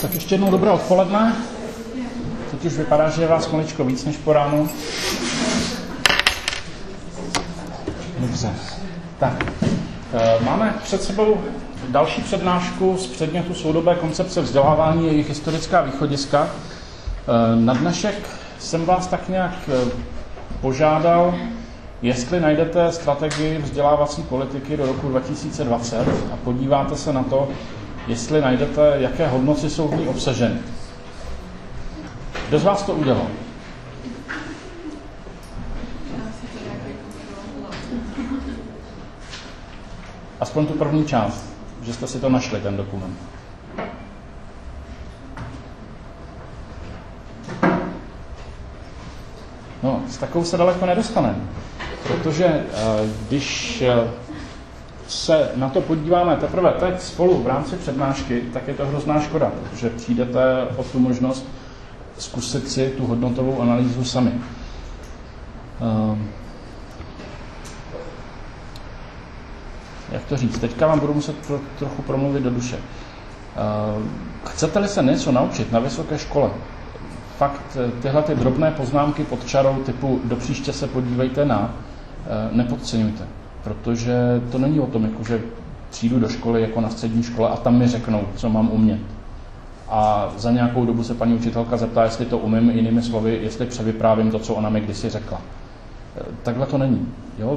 Tak ještě jednou dobré odpoledne. Teď už vypadá, že je vás maličko víc než po ránu. Dobře. Tak, máme před sebou další přednášku z předmětu soudobé koncepce vzdělávání a jejich historická východiska. Na dnešek jsem vás tak nějak požádal, jestli najdete strategii vzdělávací politiky do roku 2020 a podíváte se na to, jestli najdete, jaké hodnoty jsou v ní obsaženy. Kdo z vás to udělal? Aspoň tu první část, že jste si to našli, ten dokument. No, s takovou se daleko nedostaneme, protože když se na to podíváme teprve teď spolu v rámci přednášky, tak je to hrozná škoda, protože přijdete o tu možnost zkusit si tu hodnotovou analýzu sami. Jak to říct? Teďka vám budu muset trochu promluvit do duše. Chcete-li se něco naučit na vysoké škole, fakt tyhle ty drobné poznámky pod čarou typu do příště se podívejte na, nepodceňujte. Protože to není o tom, jako že přijdu do školy jako na střední škole a tam mi řeknou, co mám umět. A za nějakou dobu se paní učitelka zeptá, jestli to umím, jinými slovy, jestli převyprávím to, co ona mi kdysi řekla. Takhle to není. Jo?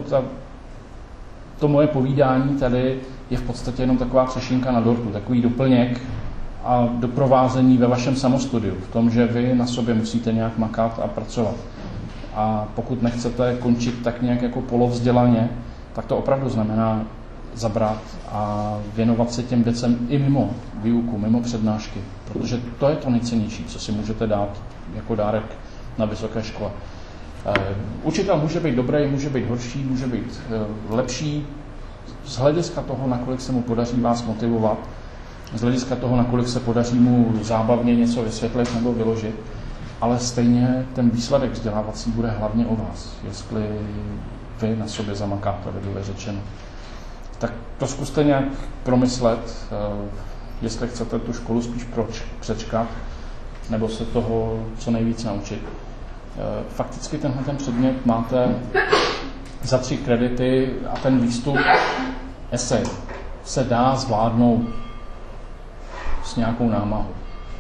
To moje povídání tady je v podstatě jenom taková třešinka na dortu, takový doplněk a doprovázení ve vašem samostudiu, v tom, že vy na sobě musíte nějak makat a pracovat. A pokud nechcete končit tak nějak jako polovzdělaně, tak to opravdu znamená zabrat a věnovat se těm věcem i mimo výuku, mimo přednášky, protože to je to nejcennější, co si můžete dát jako dárek na vysoké škole. Učitel může být dobrý, může být horší, může být lepší z hlediska toho, nakolik se mu podaří vás motivovat, z hlediska toho, nakolik se podaří mu zábavně něco vysvětlit nebo vyložit, ale stejně ten výsledek vzdělávací bude hlavně o vás, jestli vy na sobě zamakáte, lidově řečeno. Tak to zkuste nějak promyslet, jestli chcete tu školu spíš přečkat, nebo se toho co nejvíc naučit. Fakticky tenhle ten předmět máte za 3 kredity a ten výstup esej se dá zvládnout s nějakou námahou.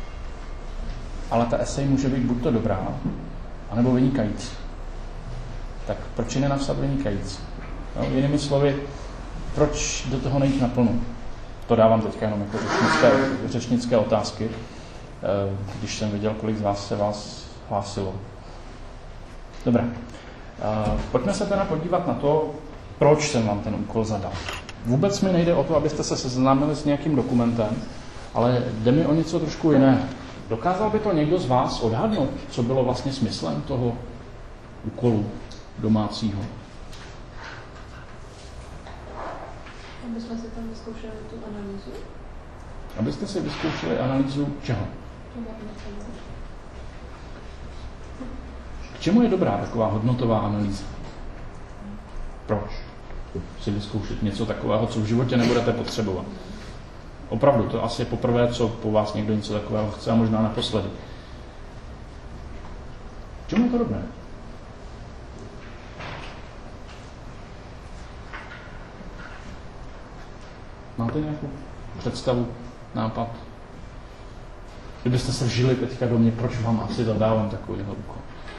Ale ta esej může být buď to dobrá, anebo vynikající. Tak proč ji nenapsat vynikající? No, jinými slovy, proč do toho nejít naplno? To dávám teďka jenom jako řečnické otázky, když jsem viděl, kolik z vás se vás hlásilo. Dobrá. Pojďme se teda podívat na to, proč jsem vám ten úkol zadal. Vůbec mi nejde o to, abyste se seznámili s nějakým dokumentem, ale jde mi o něco trošku jiného. Dokázal by to někdo z vás odhadnout, co bylo vlastně smyslem toho úkolu domácího? Abychom si tam vyzkoušeli tu analýzu? Abyste si vyzkoušeli analýzu čeho? K čemu je dobrá taková hodnotová analýza? Proč si vyzkoušet něco takového, co v životě nebudete potřebovat? Opravdu, to asi je poprvé, co po vás někdo něco takového chce a možná naposledy. K čemu je to dobré? Máte nějakou představu, nápad? Kdybyste se vžili teďka do mě, proč vám asi zadávám takovýhle úkol?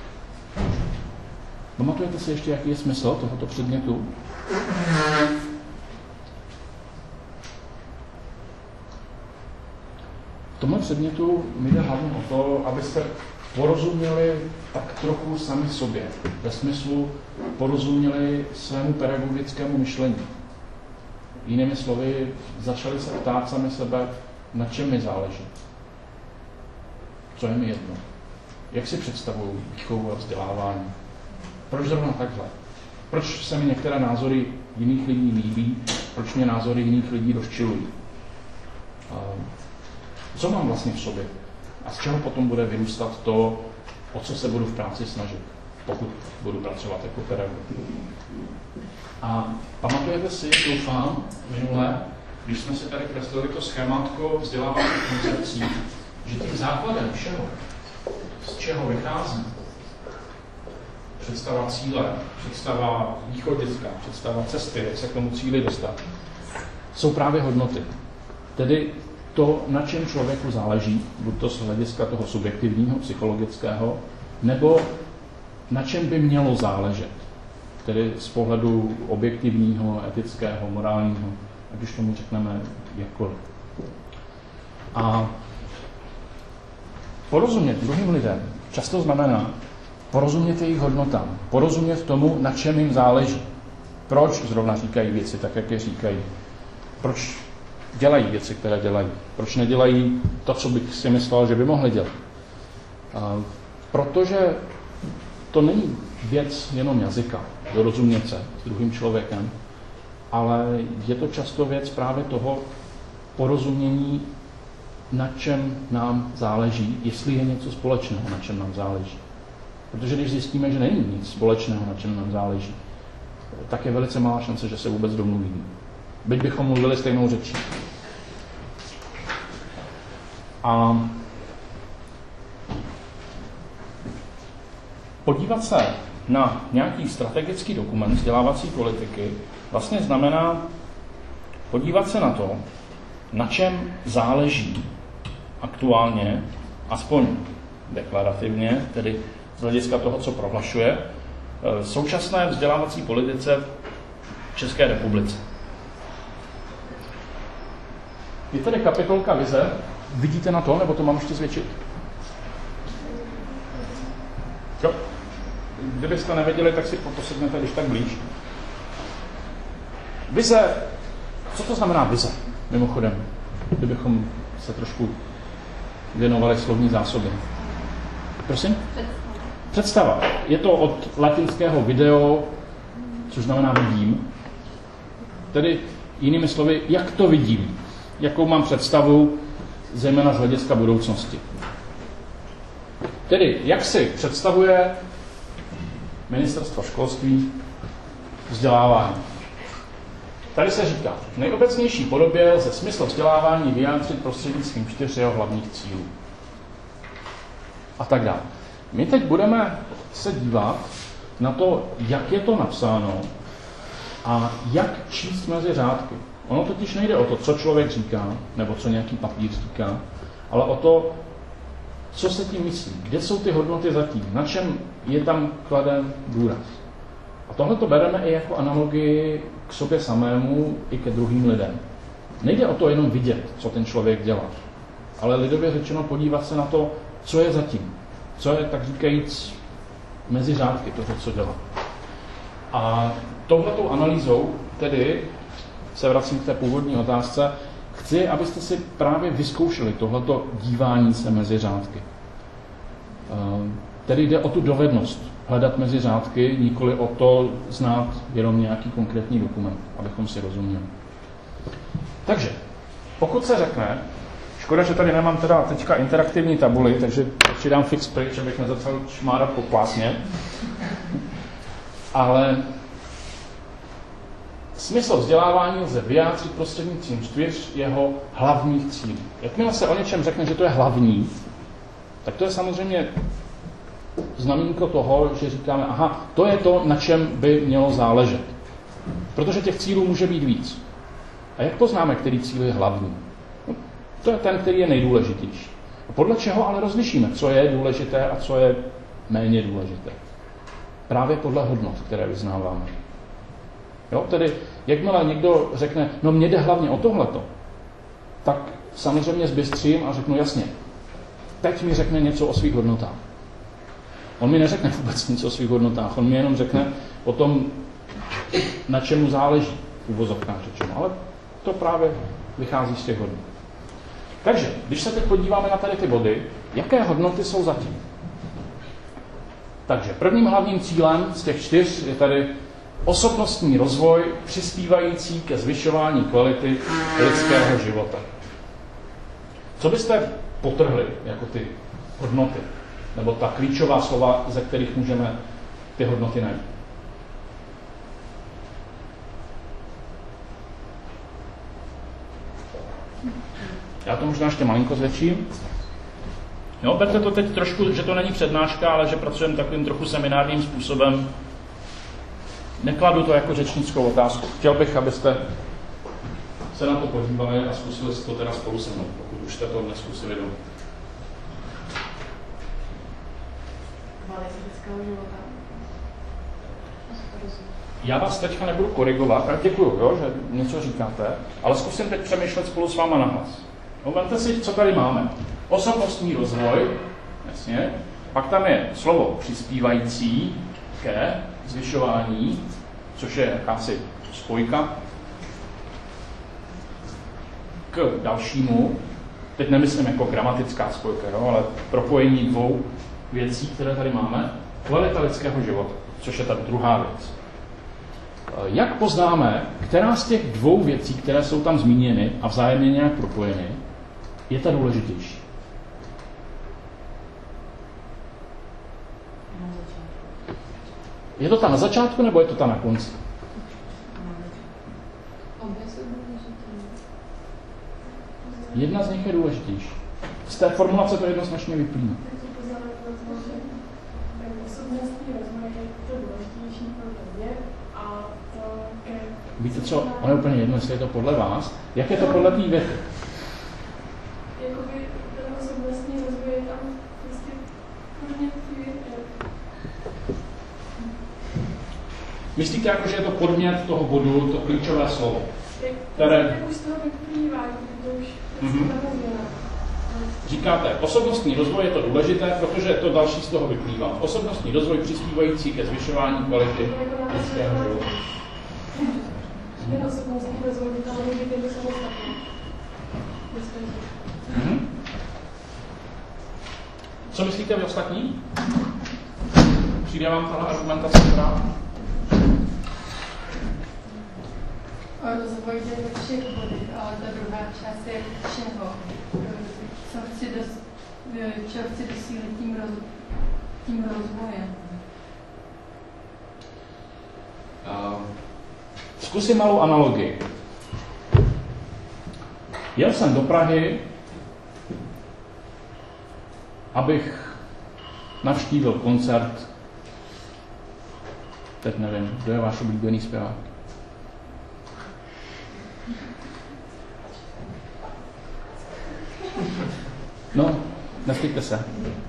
Pamatujete si ještě, jaký je smysl tohoto předmětu? V tomhle předmětu mi jde hlavně o to, abyste porozuměli tak trochu sami sobě. Ve smyslu porozuměli svému pedagogickému myšlení. Jinými slovy, začali se ptát sami sebe, na čem mi záleží. Co je mi jedno. Jak si představuju výchovu a vzdělávání? Proč zrovna takhle? Proč se mi některé názory jiných lidí líbí? Proč mě názory jiných lidí rozčilují? Co mám vlastně v sobě? A z čeho potom bude vyrůstat to, o co se budu v práci snažit, pokud budu pracovat jako pedagog? A pamatujete si, doufám, minule, když jsme si tady kreslili to schémátko vzdělávacích koncepcí, že tím základem všeho, z čeho vychází představa cíle, představa východiska, představa cesty, jak se k tomu cíli dostat, jsou právě hodnoty. Tedy to, na čem člověku záleží, buď to z hlediska toho subjektivního, psychologického, nebo na čem by mělo záležet, tedy z pohledu objektivního, etického, morálního, ať už tomu řekneme jakkoliv. A porozumět druhým lidem často znamená porozumět jejich hodnotám, porozumět tomu, na čem jim záleží. Proč zrovna říkají věci tak, jak je říkají. Proč dělají věci, které dělají. Proč nedělají to, co bych si myslel, že by mohli dělat. Protože to není věc jenom jazyka, dorozumět se s druhým člověkem, ale je to často věc právě toho porozumění, na čem nám záleží, jestli je něco společného, na čem nám záleží. Protože když zjistíme, že není nic společného, na čem nám záleží, tak je velice malá šance, že se vůbec domluvíme. Byť bychom mluvili stejnou řečí. A podívat se na nějaký strategický dokument vzdělávací politiky vlastně znamená podívat se na to, na čem záleží aktuálně, aspoň deklarativně, tedy z hlediska toho, co prohlašuje, současné vzdělávací politice v České republice. Je tady kapitolka vize. Vidíte na to, nebo to mám ještě zvětšit? Jo. Kdybyste nevěděli, tak si posednete když tak blíž. Vize. Co to znamená vize? Mimochodem, kdybychom se trošku věnovali slovní zásobě. Prosím? Představa. Je to od latinského video, což znamená vidím. Tedy jinými slovy, jak to vidím. Jakou mám představu, zejména z hlediska budoucnosti. Tedy, jak si představuje Ministerstvo školství vzdělávání. Tady se říká, v nejobecnější podobě lze smysl vzdělávání vyjádřit prostřednictvím 4 jeho hlavních cílů. A tak dále. My teď budeme se dívat na to, jak je to napsáno a jak číst mezi řádky. Ono totiž nejde o to, co člověk říká, nebo co nějaký papír říká, ale o to, co se tím myslí, kde jsou ty hodnoty zatím, na čem je tam kladen důraz. A tohle to bereme i jako analogii k sobě samému i ke druhým lidem. Nejde o to jenom vidět, co ten člověk dělá, ale lidově řečeno podívat se na to, co je zatím, co je, tak říkajíc, mezi řádky toho, co dělá. A touhletou analýzou tedy se vracím k té původní otázce, chci, abyste si právě vyzkoušeli tohleto dívání se mezi řádky. Tedy jde o tu dovednost hledat mezi řádky, nikoli o to znát jenom nějaký konkrétní dokument, abychom si rozuměli. Takže, pokud se řekne, škoda, že tady nemám teda teďka interaktivní tabuli, takže si dám fix pryč, abych nezačal šmárat po plátně, ale smysl vzdělávání lze vyjádřit prostřednictvím 4 jeho hlavních cílů. Jakmile se o něčem řekne, že to je hlavní, tak to je samozřejmě znamínko toho, že říkáme, aha, to je to, na čem by mělo záležet. Protože těch cílů může být víc. A jak poznáme, který cíl je hlavní? No, to je ten, který je nejdůležitější. A podle čeho ale rozlišíme, co je důležité a co je méně důležité? Právě podle hodnot, které vyznáváme. Jo, tedy jakmile někdo řekne, no mně jde hlavně o tohleto, tak samozřejmě zbystřím a řeknu jasně, teď mi řekne něco o svých hodnotách. On mi neřekne vůbec nic o svých hodnotách, on mi jenom řekne o tom, na čemu záleží, v uvozovkách řečeno, ale to právě vychází z těch hodnot. Takže, když se teď podíváme na tady ty body, jaké hodnoty jsou zatím? Takže prvním hlavním cílem z těch 4 je tady osobnostní rozvoj přispívající ke zvyšování kvality lidského života. Co byste podtrhli jako ty hodnoty? Nebo ta klíčová slova, ze kterých můžeme ty hodnoty najít? Já to možná ještě malinko zvětším. Jo, berte to teď trošku, že to není přednáška, ale že pracujeme takovým trochu seminárním způsobem. Nekladu to jako řečnickou otázku. Chtěl bych, abyste se na to podívali a zkusili si to teda spolu se mnou, pokud už jste to neskusili doma. Kvality lidského života. Já vás teďka nebudu korigovat, a děkuju, jo, že něco říkáte, ale zkusím teď přemýšlet spolu s váma nahlas. Vemte si, co tady máme. Osobnostní rozvoj, jasně, pak tam je slovo přispívající ke zvyšování, což je jakási spojka k dalšímu, teď nemyslím jako gramatická spojka, jo, ale propojení dvou věcí, které tady máme, kvalita lidského života, což je ta druhá věc. Jak poznáme, která z těch dvou věcí, které jsou tam zmíněny a vzájemně nějak propojeny, je ta důležitější? Je to ta na začátku, nebo je to ta na konci? Jedna z nich je důležitější. Z té formulace to jednoznačně vyplývá. Víte co, ono je úplně jedno, jestli je to podle vás. Jak je to podle té věty? Jakoby ten osobnostní rozvoj je tam prostě podnět té věty. Myslíte jako, že je to podmět toho bodu, to klíčové slovo? Jak už z toho vyplývá, to už namluvila. Říkáte, osobnostní rozvoj je to důležité, protože to další z toho vyplývá. Osobnostní rozvoj přispívající ke zvyšování kvality lidského života. Ten osobnostní rozvoj by tam mohli být jen samostatný. Co myslíte vy ostatní? Přijde vám tahle argumentace správná? Rozvoj jde ve všech bodech, ale ta druhá část je čeho. Čeho chci dosílit tím rozvojem. Zkusím malou analogii. Jel jsem do Prahy, abych navštívil koncert. Teď nevím, kdo je váš oblíbený zpěvák? No, nestyďte se.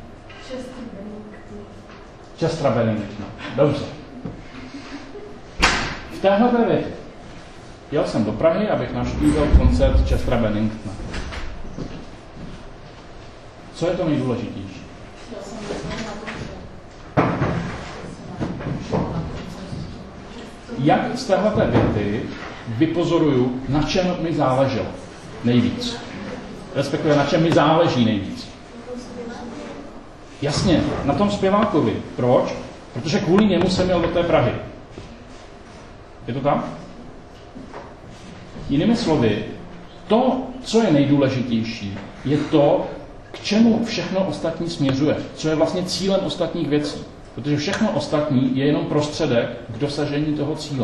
Chester Bennington. Dobře. V téhle větě. Jel jsem do Prahy, abych navštívil koncert Chestera Benningtona. Co je to nejdůležitější? Jak z téhleté věty vypozoruju, na čem mi záleželo nejvíc? Respektive na čem mi záleží nejvíc? Jasně, na tom zpěvákovi. Proč? Protože kvůli němu jsem jel do té Prahy. Je to tak? Jinými slovy, to, co je nejdůležitější, je to, k čemu všechno ostatní směřuje. Co je vlastně cílem ostatních věcí. Protože všechno ostatní je jenom prostředek k dosažení toho cíle.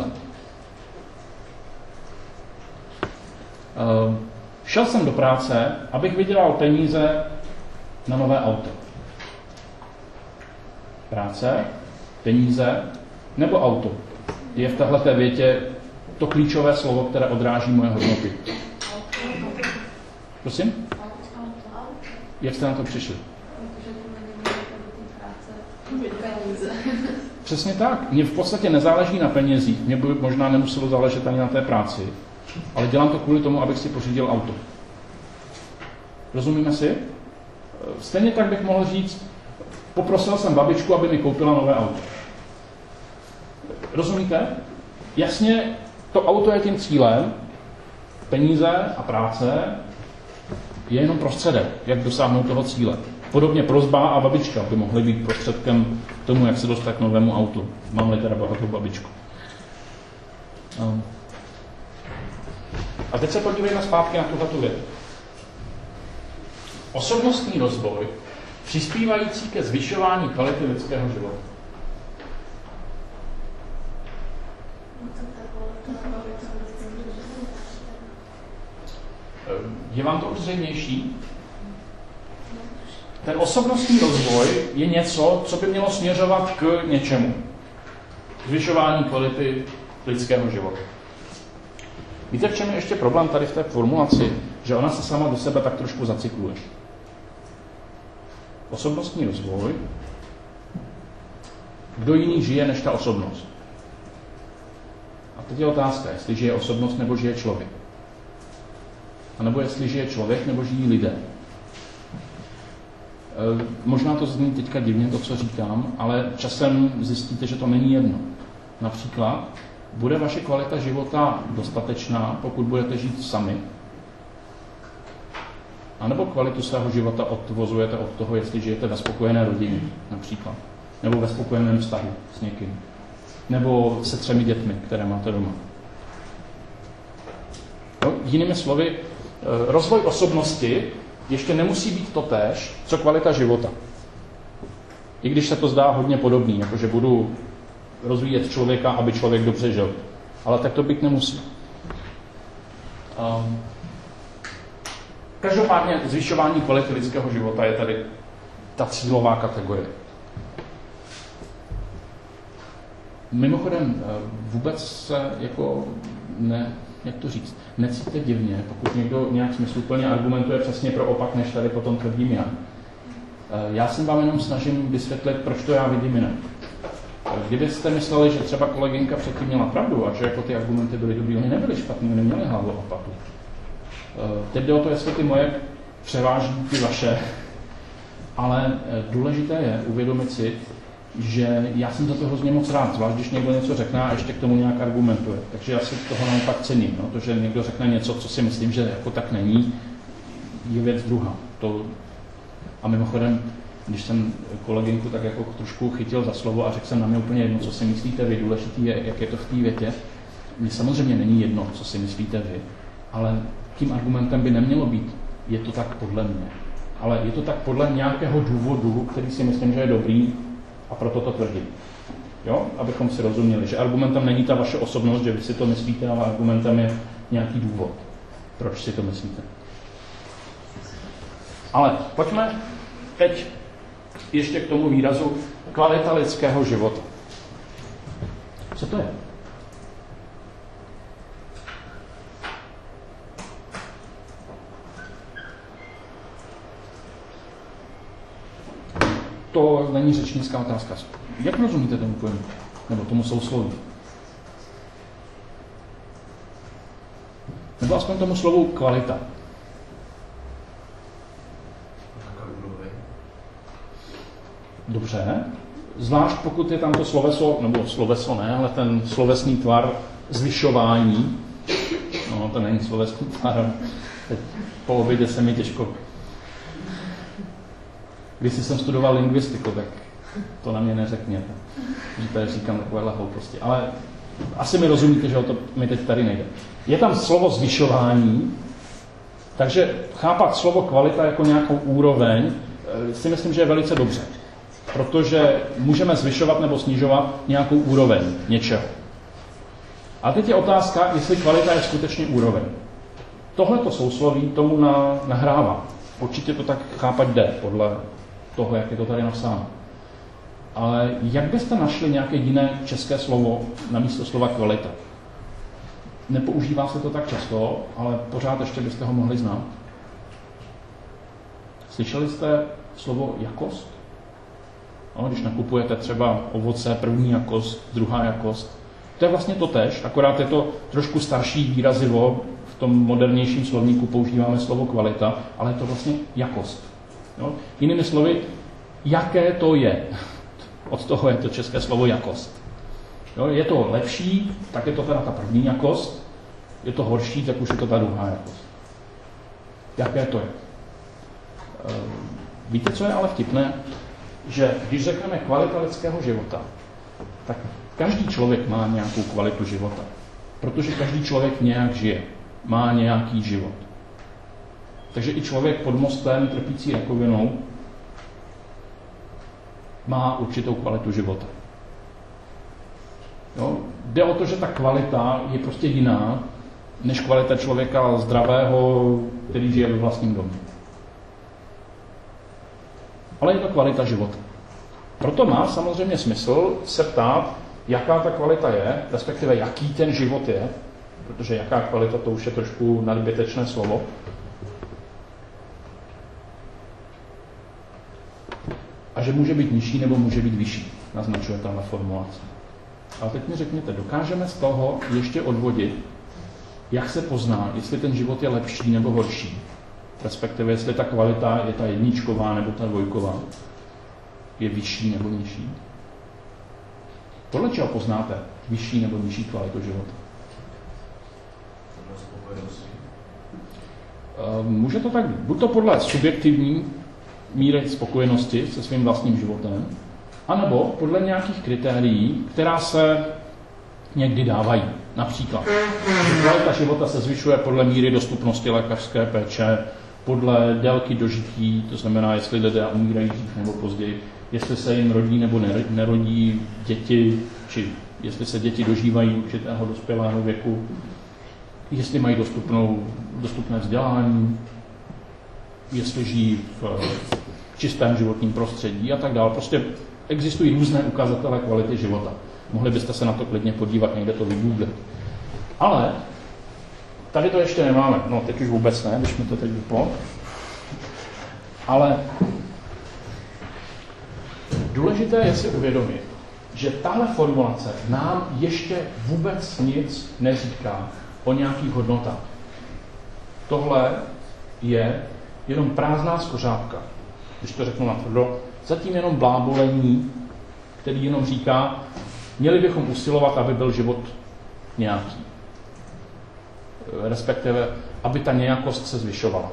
Šel jsem do práce, abych vydělal peníze na nové auto. Práce, peníze nebo auto. Je v téhleté větě to klíčové slovo, které odráží moje hodnoty. Prosím? Jak jste na to přišli? Přesně tak. Mně v podstatě nezáleží na penězích. Mně by možná nemuselo záležet ani na té práci. Ale dělám to kvůli tomu, abych si pořídil auto. Rozumíme si? Stejně tak bych mohl říct, poprosil jsem babičku, aby mi koupila nové auto. Rozumíte? Jasně, to auto je tím cílem, peníze a práce je jenom prostředek, jak dosáhnout toho cíle. Podobně prosba a babička by mohly být prostředkem k tomu, jak se dostat k novému autu. Mám-li teda bohatou babičku. A teď se podívejme zpátky na tuhletu věc. Osobnostní rozvoj přispívající ke zvyšování kvality lidského života. Je vám to už zřejmější? ten osobnostní rozvoj je něco, co by mělo směřovat k něčemu. Zvyšování kvality lidského života. Víte, v čem je ještě problém tady v té formulaci? Že ona se sama do sebe tak trošku zacykluje. Osobnostní rozvoj. Kdo jiný žije než ta osobnost? A teď je otázka, jestli žije osobnost nebo žije člověk. A nebo jestli žije člověk nebo žijí lidé. Možná to zní teďka divně, to, co říkám, ale časem zjistíte, že to není jedno. Například, bude vaše kvalita života dostatečná, pokud budete žít sami? A nebo kvalitu svého života odvozujete od toho, jestli žijete ve spokojené rodině, například. Nebo ve spokojeném vztahu s někým. Nebo se 3 dětmi, které máte doma. No, jinými slovy, rozvoj osobnosti ještě nemusí být totéž, co kvalita života. I když se to zdá hodně podobný, jakože budu rozvíjet člověka, aby člověk dobře žil. Ale tak to být nemusí. Každopádně zvyšování kvality lidského života je tady ta cílová kategorie. Mimochodem, vůbec se necítíte divně, pokud někdo nějak smysluplně argumentuje přesně pro opak, než tady potom tvrdím já. Já se vám jenom snažím vysvětlit, proč to já vidím jinak. Kdybyste mysleli, že třeba kolegynka předtím měla pravdu a že jako ty argumenty byly dobrý, oni nebyli špatný, oni neměli hlavu a patu. Teď jde o to, jestli ty moje převáží ty vaše, ale důležité je uvědomit si, že já jsem za to hrozně moc rád, zvlášť když někdo něco řekne a ještě k tomu nějak argumentuje. Takže já si toho naopak cením. No? To, že někdo řekne něco, co si myslím, že jako tak není, je věc druhá. A mimochodem, když jsem kolegynku tak jako trošku chytil za slovo a řekl jsem na mě úplně jedno, co si myslíte vy, důležitý je, jak je to v té větě. Mně samozřejmě není jedno, co si myslíte vy, ale tím argumentem by nemělo být, je to tak podle mě. Ale je to tak podle nějakého důvodu, který si myslím, že je dobrý, a proto to tvrdím. Jo? Abychom si rozuměli, že argumentem není ta vaše osobnost, že vy si to myslíte, ale argumentem je nějaký důvod, proč si to myslíte. Ale pojďme teď ještě k tomu výrazu kvalita lidského života. Co to je? To není řečnická otázka. Jak rozumíte tomu pojmu? Nebo tomu sousloví? Nebo aspoň tomu slovu kvalita. Dobře. Zvlášť pokud je tam to sloveso, nebo sloveso ne, ale ten slovesný tvar zvyšování. No, to není slovesný tvar. Teď po obědě se mi těžko... Když jsem studoval lingvistiku, tak to na mě neřekněte. Že tady říkám takovéhle hlouposti. Ale asi mi rozumíte, že o to mi teď tady nejde. Je tam slovo zvyšování, takže chápat slovo kvalita jako nějakou úroveň si myslím, že je velice dobře. Protože můžeme zvyšovat nebo snižovat nějakou úroveň něčeho. A teď je otázka, jestli kvalita je skutečně úroveň. Tohleto sousloví tomu nahrává. Určitě to tak chápat jde, podle toho, jak je to tady napsáno. Ale jak byste našli nějaké jiné české slovo na místo slova kvalita? Nepoužívá se to tak často, ale pořád ještě byste ho mohli znát. Slyšeli jste slovo jakost? No, když nakupujete třeba ovoce, první jakost, druhá jakost. To je vlastně totéž, akorát je to trošku starší výrazivo. V tom modernějším slovníku používáme slovo kvalita, ale je to vlastně jakost. Jo? Jinými slovy, jaké to je. Od toho je to české slovo jakost. Jo? Je to lepší, tak je to teda ta první jakost. Je to horší, tak už je to ta druhá jakost. Jaké to je? Víte, co je ale vtipné? Že když řekneme kvalita lidského života, tak každý člověk má nějakou kvalitu života. Protože každý člověk nějak žije. Má nějaký život. Takže i člověk pod mostem trpící rakovinou má určitou kvalitu života. Jo? Jde o to, že ta kvalita je prostě jiná, než kvalita člověka zdravého, který žije ve vlastním domě. ale je to kvalita života. Proto má samozřejmě smysl se ptát, jaká ta kvalita je, respektive jaký ten život je, protože jaká kvalita, to už je trošku nadbytečné slovo. A že může být nižší nebo může být vyšší, naznačuje tahle formulace. Ale teď mi řekněte, dokážeme z toho ještě odvodit, jak se pozná, jestli ten život je lepší nebo horší, respektive jestli ta kvalita je ta jedničková nebo ta dvojková, je vyšší nebo nižší. Podle čeho poznáte vyšší nebo nižší kvalitu života? Může to tak být. Buď to podle subjektivní míry spokojenosti se svým vlastním životem, anebo podle nějakých kritérií, která se někdy dávají. Například, kvalita života se zvyšuje podle míry dostupnosti lékařské péče, podle délky dožití, to znamená, jestli lidé umírají dřív nebo později, jestli se jim rodí nebo nerodí děti, či jestli se děti dožívají určitého dospělého věku, jestli mají dostupné vzdělání, jestli žijí v čistém životním prostředí a tak dále. Prostě existují různé ukazatele kvality života. Mohli byste se na to klidně podívat, někde to vygooglit. Ale tady to ještě nemáme. No, teď už vůbec ne, když mi to teď vyplo. Ale důležité je si uvědomit, že tahle formulace nám ještě vůbec nic neříká o nějakých hodnotách. Tohle je jenom prázdná skořápka, když to řeknu natvrdo, zatím jenom blábolení, který jenom říká, měli bychom usilovat, aby byl život nějaký. Respektive, aby ta nějakost se zvyšovala.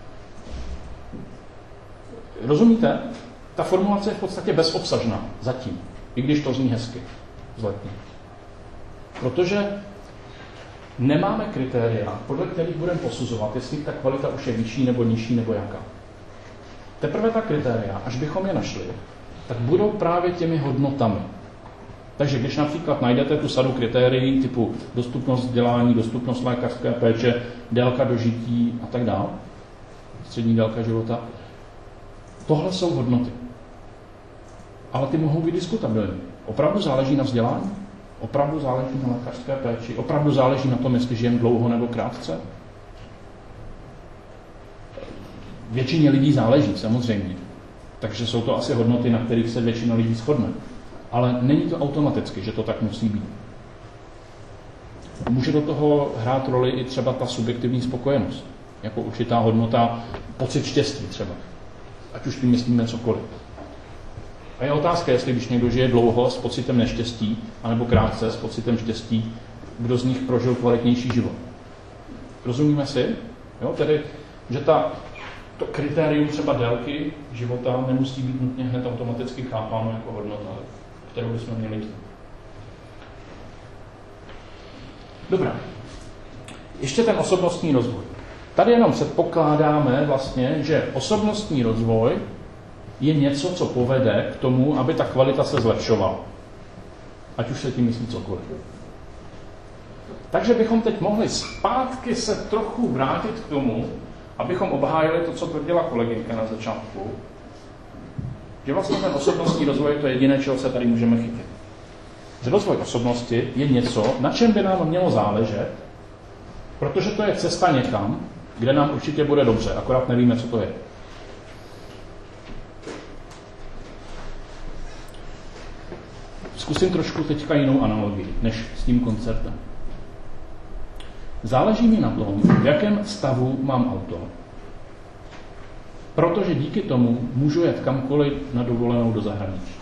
Rozumíte? Ta formulace je v podstatě bezobsažná zatím, i když to zní hezky, vzletně. Protože nemáme kritéria, podle kterých budeme posuzovat, jestli ta kvalita už je vyšší nebo nižší nebo jaká. Teprve ta kritéria, až bychom je našli, tak budou právě těmi hodnotami. Takže když například najdete tu sadu kritérií typu dostupnost vzdělání, dostupnost lékařské péče, délka dožití a tak dále, střední délka života, tohle jsou hodnoty. Ale ty mohou být diskutabilní. Opravdu záleží na vzdělání? Opravdu záleží na lékařské péči? Opravdu záleží na tom, jestli žijeme dlouho nebo krátce? Většině lidí záleží, samozřejmě. Takže jsou to asi hodnoty, na kterých se většina lidí shodne. Ale není to automaticky, že to tak musí být. Může do toho hrát roli i třeba ta subjektivní spokojenost, jako určitá hodnota, pocit štěstí třeba. Ať už tím myslíme cokoliv. A je otázka, jestli když někdo žije dlouho s pocitem neštěstí, anebo krátce s pocitem štěstí, kdo z nich prožil kvalitnější život. Rozumíme si? Jo, tedy, že to kritérium třeba délky života nemusí být nutně hned automaticky chápáno jako hodnota, kterou bychom měli mít. Dobrá. Ještě ten osobnostní rozvoj. Tady jenom předpokládáme vlastně, že osobnostní rozvoj je něco, co povede k tomu, aby ta kvalita se zlepšovala. Ať už se tím myslí cokoliv. Takže bychom teď mohli zpátky se trochu vrátit k tomu, abychom obhájili to, co tvrdila kolegynka na začátku, že vlastně ten osobnostní rozvoj to je jediné, čeho se tady můžeme chytit. Že rozvoj osobnosti je něco, na čem by nám mělo záležet, protože to je cesta někam, kde nám určitě bude dobře, akorát nevíme, co to je. Zkusím trošku teďka jinou analogii, než s tím koncertem. Záleží mi na tom, v jakém stavu mám auto. Protože díky tomu můžu jet kamkoliv na dovolenou do zahraničí.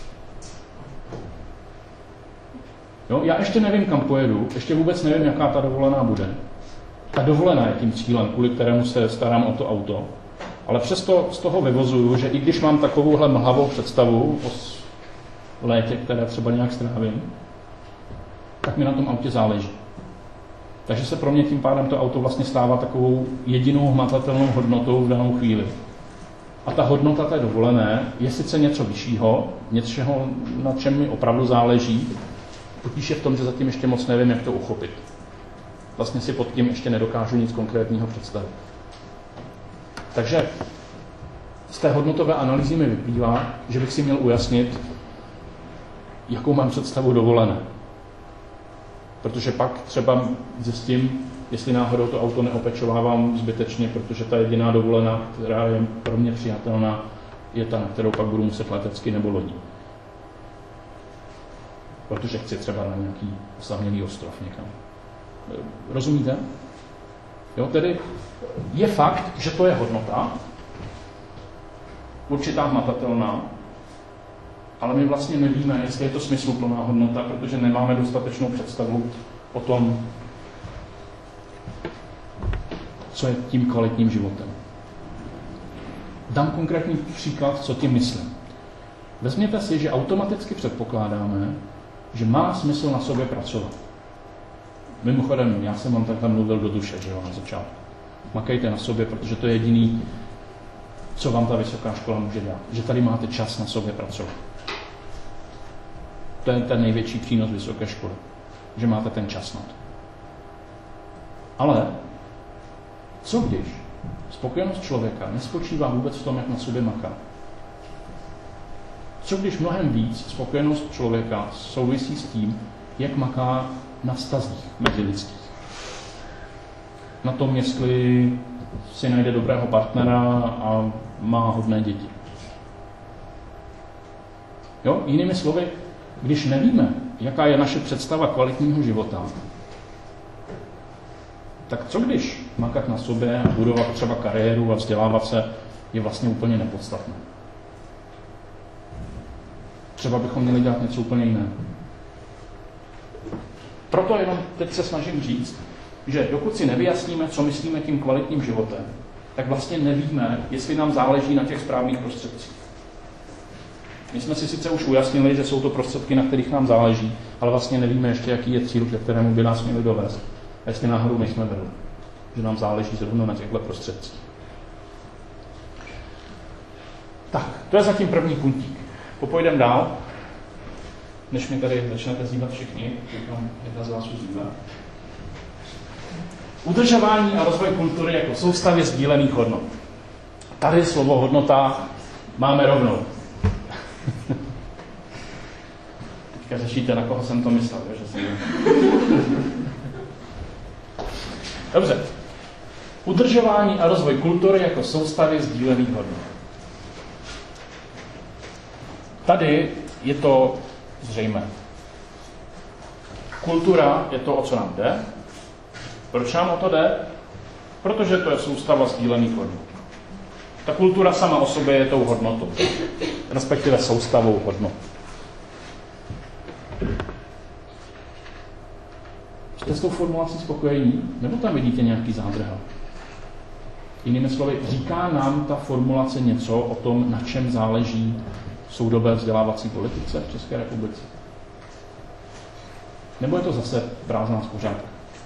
Jo, já ještě nevím, kam pojedu, ještě vůbec nevím, jaká ta dovolená bude. Ta dovolená je tím cílem, kvůli kterému se starám o to auto. Ale přesto z toho vyvozuju, že i když mám takovouhle mlhavou představu o létě, které třeba nějak strávím, tak mi na tom autě záleží. Takže se pro mě tím pádem to auto vlastně stává takovou jedinou hmatatelnou hodnotou v danou chvíli. A ta hodnota té dovolené je sice něco vyššího, něčeho, na čem mi opravdu záleží, potíž je v tom, že zatím ještě moc nevím, jak to uchopit. Vlastně si pod tím ještě nedokážu nic konkrétního představit. Takže z té hodnotové analýzy mi vyplývá, že bych si měl ujasnit, jakou mám představu dovolené. Protože pak třeba zjistím, jestli náhodou to auto neopečovávám zbytečně, protože ta jediná dovolená, která je pro mě přijatelná, je ta, na kterou pak budu muset letecky nebo lodí. Protože chci třeba na nějaký osamělý ostrov někam. Rozumíte? Jo, tedy je fakt, že to je hodnota, určitá hmatatelná, ale my vlastně nevíme, jestli je to smysluplná hodnota, protože nemáme dostatečnou představu o tom, co je tím kvalitním životem. Dám konkrétní příklad, co tím myslím. Vezměte si, že automaticky předpokládáme, že má smysl na sobě pracovat. Mimochodem, já jsem vám takhle mluvil do duše, že jo, na začátku. Makejte na sobě, protože to je jediný, co vám ta vysoká škola může dát. Že tady máte čas na sobě pracovat. To je ten největší přínos vysoké školy. Že máte ten čas na to. Ale co když spokojenost člověka nespočívá vůbec v tom, jak na sobě maká? Co když mnohem víc spokojenost člověka souvisí s tím, jak maká na vztazích mezilidských? Na tom, jestli si najde dobrého partnera a má hodné děti. Jo? Jinými slovy, když nevíme, jaká je naše představa kvalitního života, tak co když makat na sobě a budovat třeba kariéru a vzdělávat se je vlastně úplně nepodstatné? Třeba bychom měli dělat něco úplně jiného. Proto jenom teď se snažím říct, že dokud si nevyjasníme, co myslíme tím kvalitním životem, tak vlastně nevíme, jestli nám záleží na těch správných prostředcích. My jsme si sice už ujasnili, že jsou to prostředky, na kterých nám záleží, ale vlastně nevíme ještě, jaký je cíl, ke kterému by nás měli dovést. A jestli náhodou nejsme vedli, že nám záleží zrovna na těchto prostředcích. Tak, to je zatím první puntík. Popojdem dál, než mi tady začnete zývat všichni, tam jedna z vás už zývá. Udržování a rozvoj kultury jako soustavě sdílených hodnot. Tady slovo hodnota máme rovnou. Teďka řešíte, na koho jsem to myslel, že jsem... Dobře. Udržování a rozvoj kultury jako soustavy sdílených hodnot. Tady je to zřejmé. Kultura je to, o co nám jde. Proč nám o to jde? Protože to je soustava sdílených hodnot. Ta kultura sama o sobě je tou hodnotou, respektive soustavou hodnot. Jste s tou formulací spokojení? Nebo tam vidíte nějaký zádrhel? Jinými slovy, říká nám ta formulace něco o tom, na čem záleží soudobé vzdělávací politice v České republice? Nebo je to zase prázdná spořádka?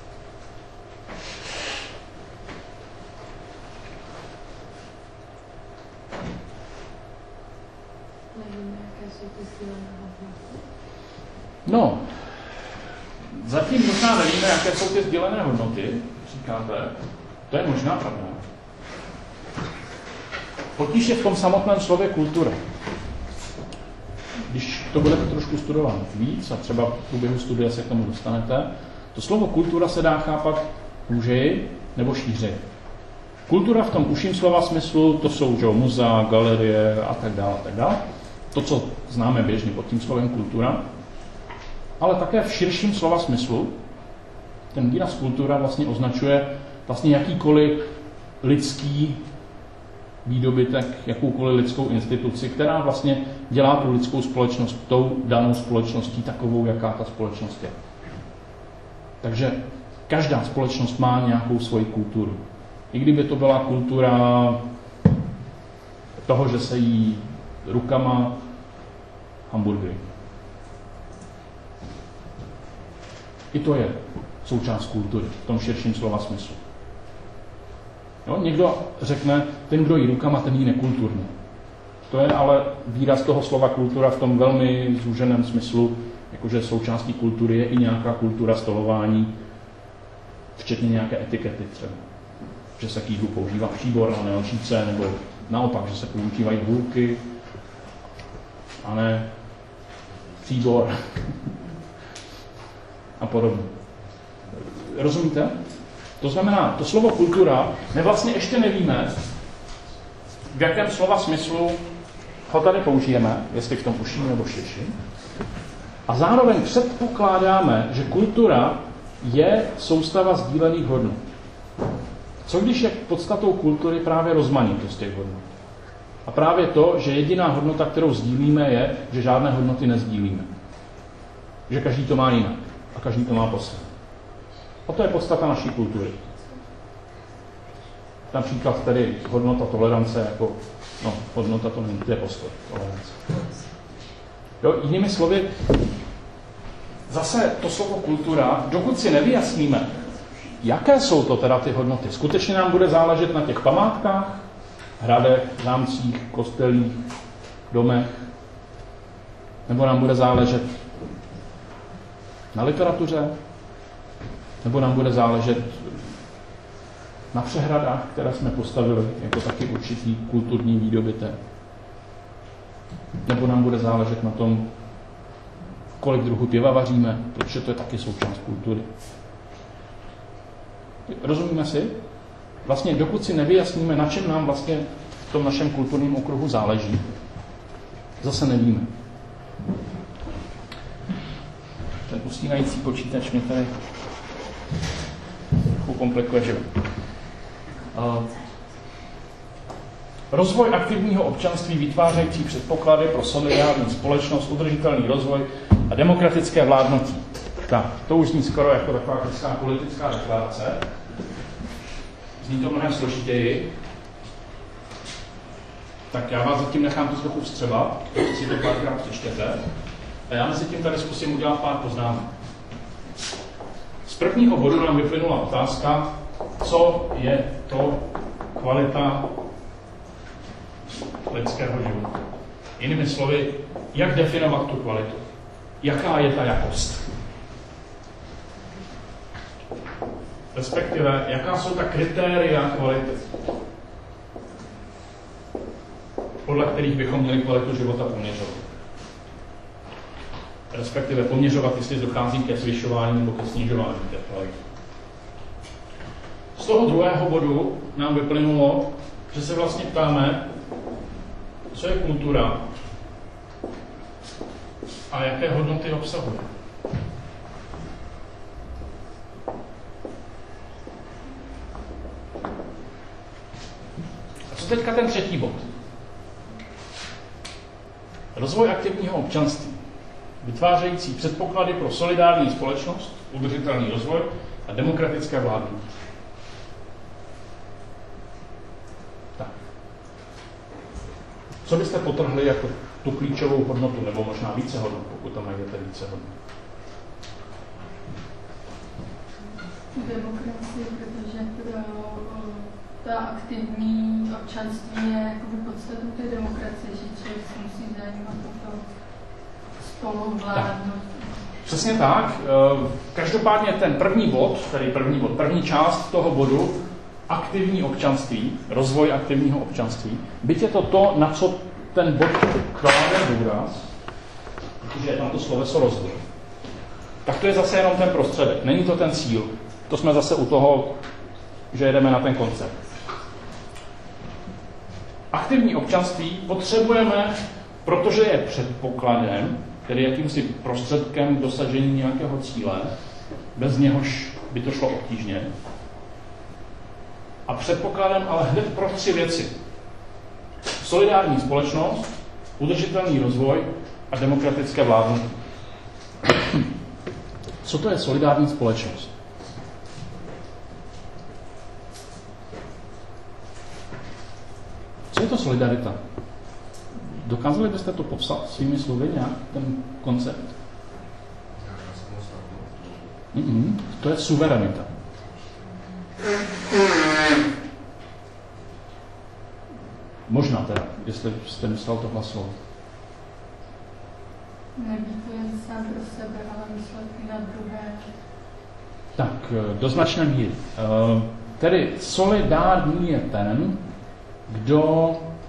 No, zatím možná nevíme, jaké jsou ty sdělené hodnoty, říkáte. To je možná pravda. Potíž je v tom samotném slově kultura. Když to budete trošku studovat víc a třeba v průběhu studia se k tomu dostanete, to slovo kultura se dá chápat hůřeji nebo šířeji. Kultura v tom užším slova smyslu, to jsou že, muzea, galerie a tak dále, a tak dále. To, co známe běžně pod tím slovem kultura, ale také v širším slova smyslu ten výraz kultura vlastně označuje vlastně jakýkoliv lidský výdobytek, jakoukoliv lidskou instituci, která vlastně dělá tu lidskou společnost tou danou společností takovou, jaká ta společnost je. Takže každá společnost má nějakou svoji kulturu. I kdyby to byla kultura toho, že se jí rukama hamburgery. I to je součást kultury, v tom širším slova smyslu. Jo? Někdo řekne, ten, kdo jí rukama, ten jí nekulturně. To je ale výraz toho slova kultura v tom velmi zúženém smyslu, jakože součástí kultury je i nějaká kultura stolování, včetně nějaké etikety třeba. Že se k jídlu používá příbor a ne lžíce, nebo naopak, že se používají hůlky a ne příbor a podobně. Rozumíte? To znamená, to slovo kultura, my vlastně ještě nevíme, v jakém slova smyslu ho tady použijeme, jestli v tom užším nebo širším. A zároveň předpokládáme, že kultura je soustava sdílených hodnot. Co když je podstatou kultury právě rozmanitost těch hodnot? A právě to, že jediná hodnota, kterou sdílíme, je, že žádné hodnoty nesdílíme. Že každý to má jinak a každý to má po svém. A to je podstata naší kultury. Například tedy hodnota tolerance jako, hodnota to není, to je postoj tolerance. Jo, jinými slovy, zase to slovo kultura, dokud si nevyjasníme, jaké jsou to teda ty hodnoty. Skutečně nám bude záležet na těch památkách, hradech, zámcích, kostelích, domech, nebo nám bude záležet na literatuře, nebo nám bude záležet na přehradách, které jsme postavili jako taky určitý kulturní výdobytek. Nebo nám bude záležet na tom, kolik druhů piva vaříme, protože to je taky součást kultury. Rozumíme si? Vlastně dokud si nevyjasníme, na čem nám vlastně v tom našem kulturním okruhu záleží, zase nevíme. Ten usínající počítač mě tady komplikuje život. Rozvoj aktivního občanství vytvářející předpoklady pro solidární společnost, udržitelný rozvoj a demokratické vládnutí. Tak, to už zní skoro jako taková klasická politická deklarace. Zní to mnohem složitěji. Tak já vás zatím nechám to trochu vstřebat, si to párkrát přečtěte. A já mezi tím tady zkusím udělat pár poznámek. Z prvního bodu nám vyplynula otázka, co je to kvalita lidského života. Jinými slovy, jak definovat tu kvalitu? Jaká je ta jakost? Respektive, jaká jsou ta kritéria kvality, podle kterých bychom měli kvalitu života poměřovat. Respektive poměřovat, jestli dochází ke zvyšování nebo ke snižování té kvality. Z toho druhého bodu nám vyplynulo, že se vlastně ptáme, co je kultura a jaké hodnoty obsahuje. A co teďka ten třetí bod? Rozvoj aktivního občanství, vytvářející předpoklady pro solidární společnost, udržitelný rozvoj a demokratické vládnutí. Tak. Co byste potrhli jako tu klíčovou hodnotu, nebo možná více hodnot, pokud tam najdete více hodnot? Demokracie, protože ta aktivní občanství je jakoby podstatou té demokracie, že člověk se musí zajímat o to spoluvládnout. Přesně tak. Každopádně ten první část toho bodu, aktivní občanství, rozvoj aktivního občanství, byť je to, na co ten bod klade důraz, protože je tam to sloveso rozvoj, tak to je zase jenom ten prostředek, není to ten cíl. To jsme zase u toho, že jedeme na ten koncept. Aktivní občanství potřebujeme, protože je předpokladem, tedy jakýmsi prostředkem k dosažení nějakého cíle, bez něhož by to šlo obtížně. A předpokladem ale hned pro 3 věci. Solidární společnost, udržitelný rozvoj a demokratické vládnutí. Co to je solidární společnost? Co je to solidarita? Dokázali byste to popsat svými slovy nějak, ten koncept? To je suverenita. Možná teda, jestli jste myslel tohle slovo. Nebýt to jen sám pro sebe, ale myslet i na druhé. Tak, do značné míry. Tedy solidární je ten, kdo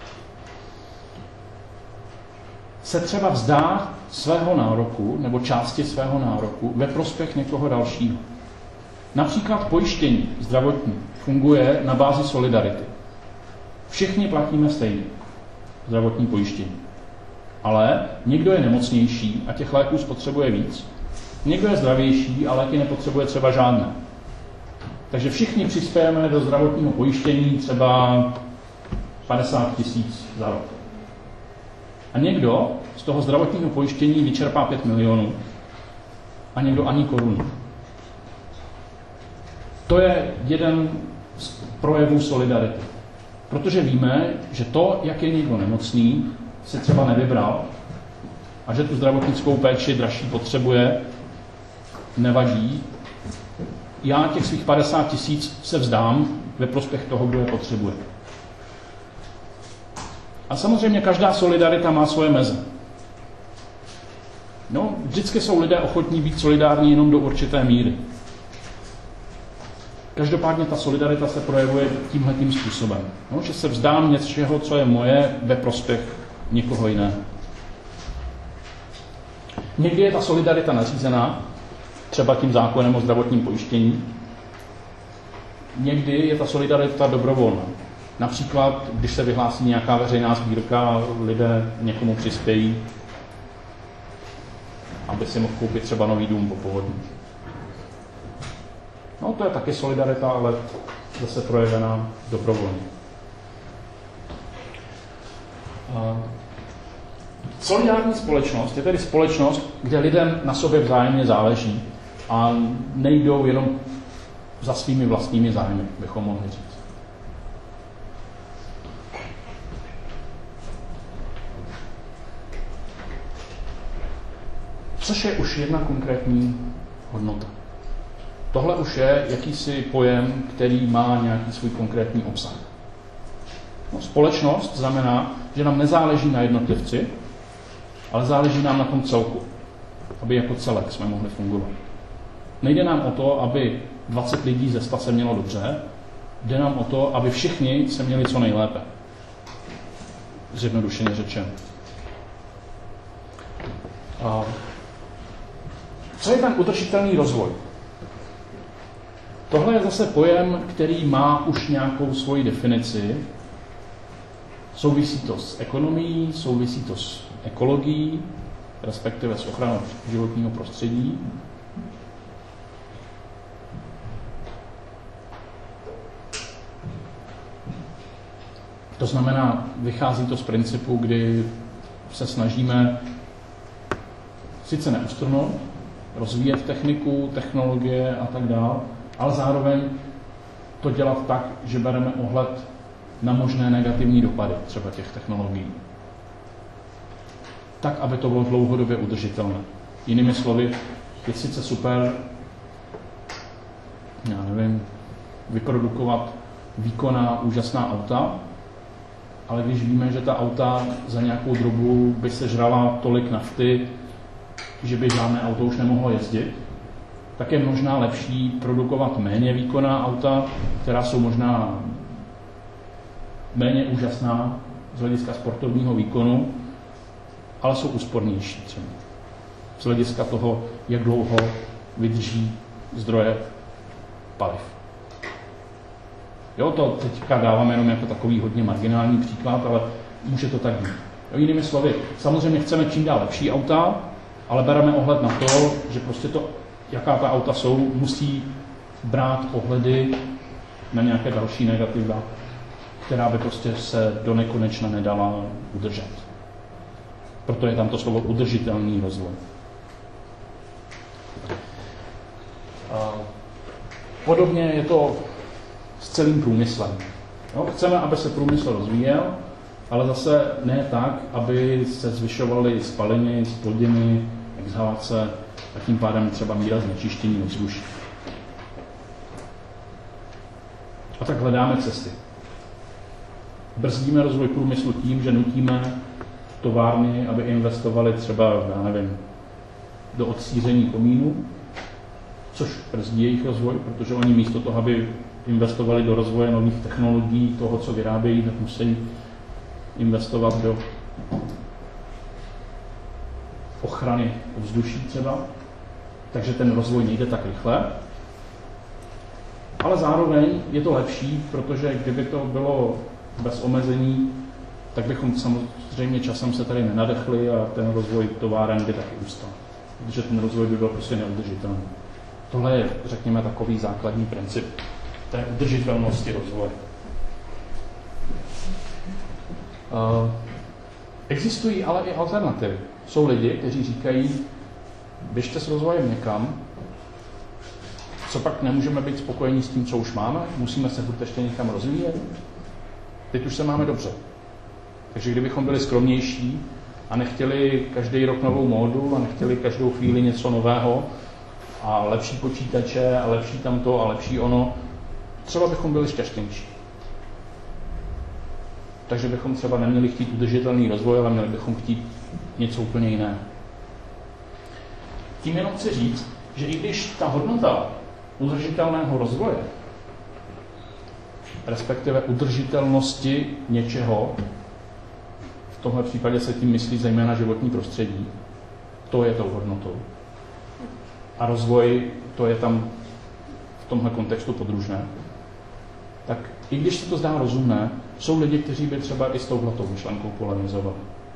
se třeba vzdá svého nároku nebo části svého nároku ve prospěch někoho dalšího. Například pojištění zdravotní funguje na bázi solidarity. Všichni platíme stejně zdravotní pojištění. Ale někdo je nemocnější a těch léků spotřebuje víc. Někdo je zdravější a léky nepotřebuje třeba žádné. Takže všichni přispějeme do zdravotního pojištění třeba 50 000 za rok. A někdo z toho zdravotního pojištění vyčerpá 5 milionů a někdo ani korunu. To je jeden z projevů solidarity. Protože víme, že to, jak je někdo nemocný, si třeba nevybral a že tu zdravotnickou péči dražší potřebuje, nevadí. Já těch svých 50 000 se vzdám ve prospěch toho, kdo je potřebuje. A samozřejmě každá solidarita má svoje meze. No, vždycky jsou lidé ochotní být solidární jenom do určité míry. Každopádně ta solidarita se projevuje tímhletím způsobem. No, že se vzdám něčeho, co je moje, ve prospěch někoho jiného. Někdy je ta solidarita nařízená, třeba tím zákonem o zdravotním pojištění. Někdy je ta solidarita dobrovolná. Například, když se vyhlásí nějaká veřejná sbírka, lidé někomu přispějí, aby si mohl koupit třeba nový dům po povodní. No, to je taky solidarita, ale zase projevená dobrovolně. Solidární společnost je tedy společnost, kde lidem na sobě vzájemně záleží a nejdou jenom za svými vlastními zájmy, bychom mohli říct. Což je už jedna konkrétní hodnota. Tohle už je jakýsi pojem, který má nějaký svůj konkrétní obsah. No, společnost znamená, že nám nezáleží na jednotlivci, ale záleží nám na tom celku, aby jako celek jsme mohli fungovat. Nejde nám o to, aby 20 lidí ze 100 se mělo dobře, jde nám o to, aby všichni se měli co nejlépe. Zjednodušeně řečeno. Co je ten udržitelný rozvoj? Tohle je zase pojem, který má už nějakou svoji definici. Souvisí to s ekonomií, souvisí to s ekologií, respektive s ochranou životního prostředí. To znamená, vychází to z principu, kdy se snažíme sice neustrnout, rozvíjet techniku, technologie a tak dále, ale zároveň to dělat tak, že bereme ohled na možné negativní dopady třeba těch technologií. Tak, aby to bylo dlouhodobě udržitelné. Jinými slovy, je sice super, já nevím, vyprodukovat výkonná, úžasná auta, ale když víme, že ta auta za nějakou dobu by se žrala tolik nafty, že by žádné auto už nemohlo jezdit, tak je možná lepší produkovat méně výkonná auta, která jsou možná méně úžasná z hlediska sportovního výkonu, ale jsou úspornější třeba. Z hlediska toho, jak dlouho vydrží zdroje paliv. Jo, to teďka dávám jenom jako takový hodně marginální příklad, ale může to tak být. Jo, jinými slovy, samozřejmě chceme čím dál lepší auta, ale bereme ohled na to, že prostě to, jaká ta auta jsou, musí brát ohledy na nějaké další negativa, která by prostě se do nekonečna nedala udržet. Proto je tam to slovo udržitelný rozvoj. Podobně je to s celým průmyslem. Jo, chceme, aby se průmysl rozvíjel, ale zase ne tak, aby se zvyšovaly spaliny, zplodiny, exhalace a tím pádem třeba míra znečištění ovzduší. A tak hledáme cesty. Brzdíme rozvoj průmyslu tím, že nutíme továrny, aby investovali třeba, já nevím, do odsíření komínů, což brzdí jejich rozvoj, protože oni místo toho, aby investovali do rozvoje nových technologií, toho, co vyrábějí, tak musí investovat do ochrany ovzduší třeba, takže ten rozvoj nejde tak rychle. Ale zároveň je to lepší, protože kdyby to bylo bez omezení, tak bychom samozřejmě časem se tady nenadechli a ten rozvoj továren by taky ustal. Protože ten rozvoj by byl prostě neudržitelný. Tohle je, řekněme, takový základní princip té udržitelnosti rozvoje. Existují ale i alternativy. Jsou lidi, kteří říkají, běžte s rozvojem někam, co pak nemůžeme být spokojení s tím, co už máme, musíme se furt ještě někam rozvíjet. Teď už se máme dobře. Takže kdybychom byli skromnější a nechtěli každý rok novou módu a nechtěli každou chvíli něco nového a lepší počítače a lepší tamto a lepší ono, třeba bychom byli šťastnější. Takže bychom třeba neměli chtít udržitelný rozvoj, ale měli bychom chtít něco úplně jiného. Tím jenom chci říct, že i když ta hodnota udržitelného rozvoje, respektive udržitelnosti něčeho, v tomhle případě se tím myslí zejména životní prostředí, to je tou hodnotou. A rozvoj, to je tam v tomhle kontextu podružné. Tak i když se to zdá rozumné, jsou lidi, kteří by třeba i s touhletou myšlenkou polemizovali.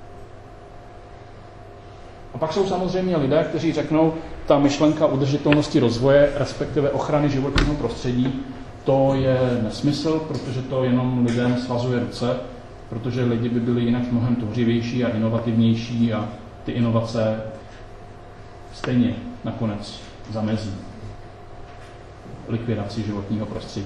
A pak jsou samozřejmě lidé, kteří řeknou, ta myšlenka udržitelnosti rozvoje, respektive ochrany životního prostředí, to je nesmysl, protože to jenom lidem svazuje ruce, protože lidi by byli jinak mnohem tvořivější a inovativnější a ty inovace stejně nakonec zamezí likvidaci životního prostředí.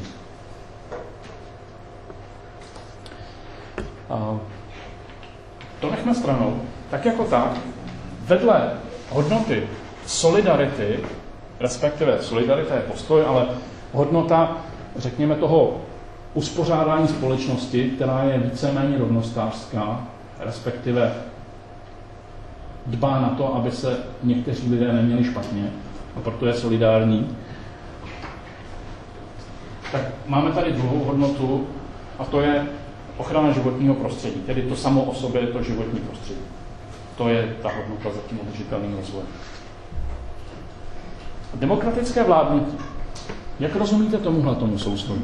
A to nechme stranou. Tak jako tak, vedle hodnoty solidarity, respektive solidarita je postoj, ale hodnota, řekněme, toho uspořádání společnosti, která je víceméně rovnostářská, respektive dbá na to, aby se někteří lidé neměli špatně, a proto je solidární. Tak máme tady druhou hodnotu, a to je ochrana životního prostředí, tedy to samo o sobě je to životní prostředí. To je ta hodnota za tím udržitelným rozvojem. Demokratické vládnutí. Jak rozumíte tomu sousloví?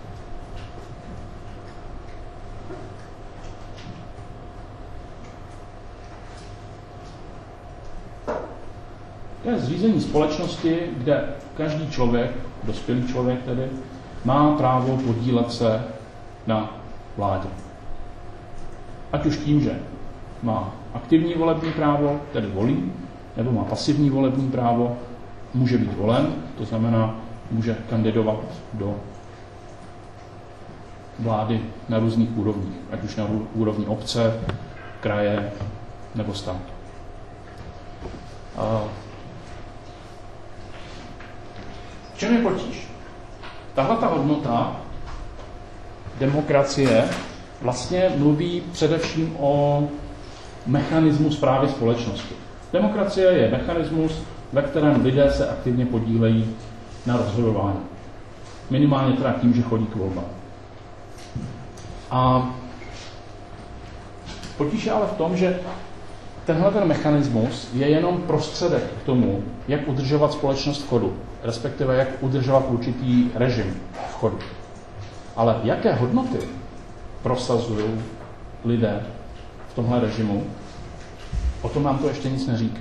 To je zřízení společnosti, kde každý člověk, dospělý člověk tedy, má právo podílet se na vládě. Ať už tím, že má aktivní volební právo, tedy volí, nebo má pasivní volební právo, může být volen, to znamená, může kandidovat do vlády na různých úrovních, ať už na úrovni obce, kraje nebo státu. V čem je potíž? Tahle ta hodnota demokracie vlastně mluví především o mechanismu správy společnosti. Demokracie je mechanismus, ve kterém lidé se aktivně podílejí na rozhodování. Minimálně teda tím, že chodí k volbám. A potíž je ale v tom, že tenhle ten mechanismus je jenom prostředek k tomu, jak udržovat společnost v chodu, respektive jak udržovat určitý režim v chodu. Ale jaké hodnoty prosazují lidé v tomhle režimu, o tom nám to ještě nic neříká.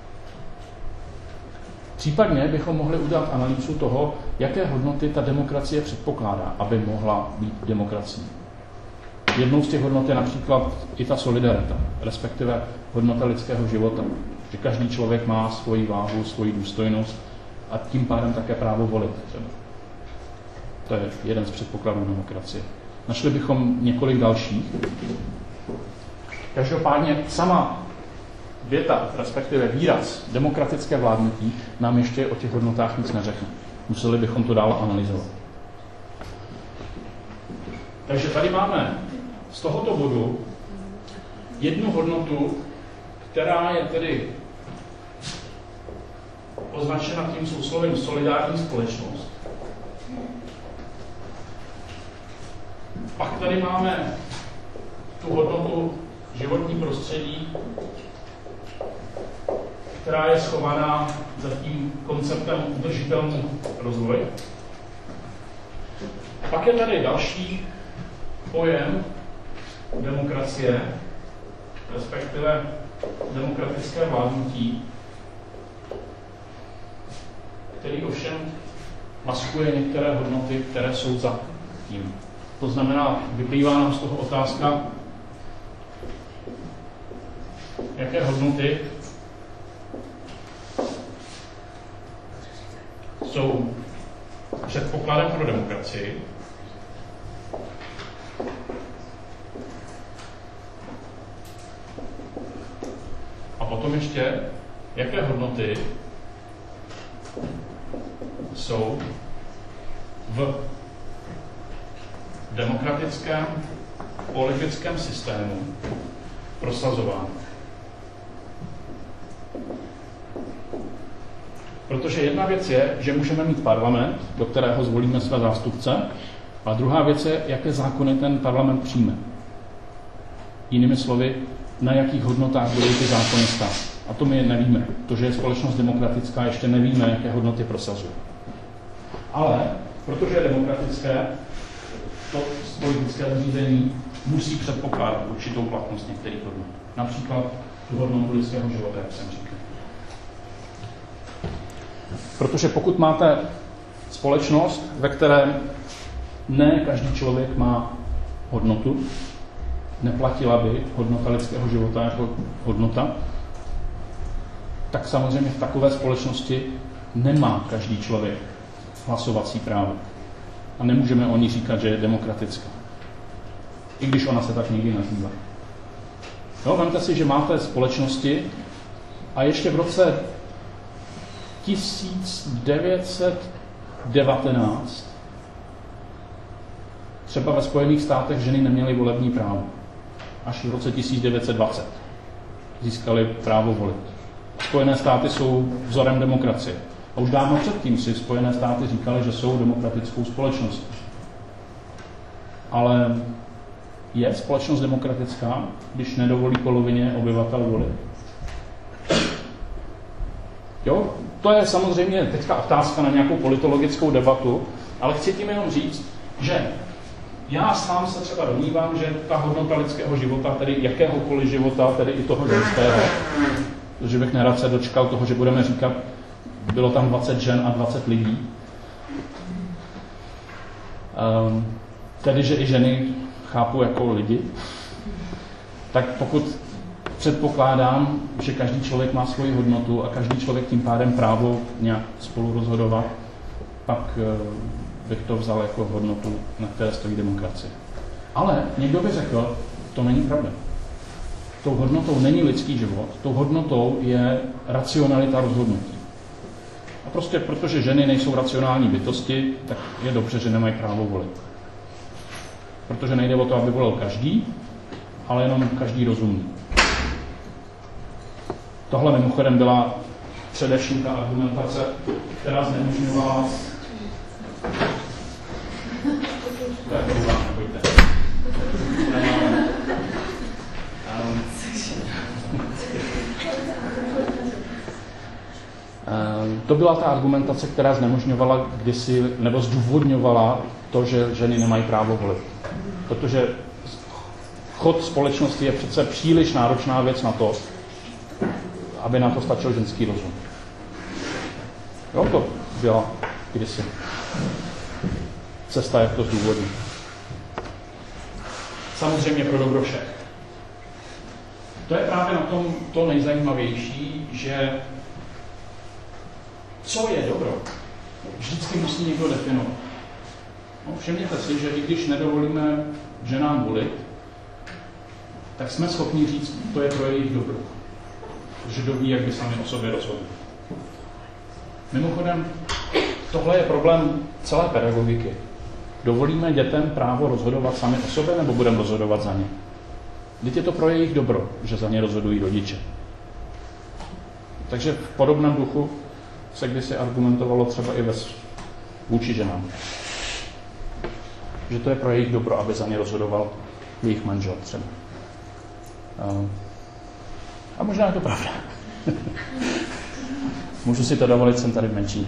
Případně bychom mohli udělat analýzu toho, jaké hodnoty ta demokracie předpokládá, aby mohla být demokracií. Jednou z těch hodnot je například i ta solidarita, respektive hodnota lidského života. Že každý člověk má svoji váhu, svoji důstojnost a tím pádem také právo volit. To je jeden z předpokladů demokracie. Našli bychom několik dalších. Každopádně sama věta, respektive výraz demokratické vládnutí nám ještě o těch hodnotách nic neřekne. Museli bychom to dále analyzovat. Takže tady máme z tohoto bodu jednu hodnotu, která je tedy označena tím souslovím solidární společnost. Pak tady máme tu hodnotu životní prostředí, která je schovaná za tím konceptem udržitelný rozvoj. Pak je tady další pojem demokracie, respektive demokratické vládnutí, který ovšem maskuje některé hodnoty, které jsou za tím. To znamená, vyplývá nám z toho otázka, jaké hodnoty jsou předpokladem pro demokracii. A potom ještě, jaké hodnoty jsou v demokratickém politickém systému prosazovány. Protože jedna věc je, že můžeme mít parlament, do kterého zvolíme své zástupce, a druhá věc je, jaké zákony ten parlament přijme. Jinými slovy, na jakých hodnotách budou ty zákony stát. A to my nevíme. To, že je společnost demokratická, ještě nevíme, jaké hodnoty prosazuje. Ale, protože je demokratické, to politické řízení musí předpokládat určitou platnost některých hodnot. Například tu hodnotu lidského života, jak jsem říkal. Protože pokud máte společnost, ve které ne každý člověk má hodnotu, neplatila by hodnota lidského života jako hodnota, tak samozřejmě v takové společnosti nemá každý člověk hlasovací právo. A nemůžeme o ní říkat, že je demokratická. I když ona se tak někdy nazývá. Jo, vemte si, že máte společnosti a ještě v roce 1919 třeba ve Spojených státech ženy neměly volební právo. Až v roce 1920 získali právo volit. Spojené státy jsou vzorem demokracie. A už dávno předtím si Spojené státy říkali, že jsou demokratickou společností. Ale je společnost demokratická, když nedovolí polovině obyvatel volit? Jo, to je samozřejmě teďka otázka na nějakou politologickou debatu, ale chci tím jenom říct, že já sám se třeba domnívám, že ta hodnota lidského života, tedy jakéhokoliv života, tedy i toho ženského, protože bych nerad se dočkal toho, že budeme říkat, bylo tam 20 žen a 20 lidí. Tedy, že i ženy chápu jako lidi, tak pokud předpokládám, že každý člověk má svoji hodnotu a každý člověk tím pádem právo nějak spolu rozhodovat, pak bych to vzal jako hodnotu, na které stojí demokracie. Ale někdo by řekl, to není pravda. Tou hodnotou není lidský život, tou hodnotou je racionalita rozhodnutí. A prostě protože ženy nejsou racionální bytosti, tak je dobře, že nemají právo volit. Protože nejde o to, aby volil každý, ale jenom každý rozumný. Tohle mimochodem byla především ta argumentace, která znemožňovala... To je problém, nebojte. To byla ta argumentace, která znemožňovala kdysi, nebo zdůvodňovala to, že ženy nemají právo volit. Protože chod společnosti je přece příliš náročná věc na to, aby na to stačil ženský rozum. Jo, to byla kdysi cesta, jak to zdůvodnit. Samozřejmě pro dobro všech. To je právě na tom to nejzajímavější, že co je dobro, vždycky musí někdo definovat. No, všimněte si, že i když nedovolíme ženám volit, tak jsme schopni říct, to je pro jejich dobro. Že doví, jak by sami o sobě rozhodli. Mimochodem, tohle je problém celé pedagogiky. Dovolíme dětem právo rozhodovat sami o sobě, nebo budeme rozhodovat za ně? Vždyť je to pro jejich dobro, že za ně rozhodují rodiče. Takže v podobném duchu se kdysi argumentovalo třeba i vůči ženám. Že to je pro jejich dobro, aby za ně rozhodoval jejich manžel třeba. A možná je to pravda. Můžu si to dovolit, jsem tady v menšině.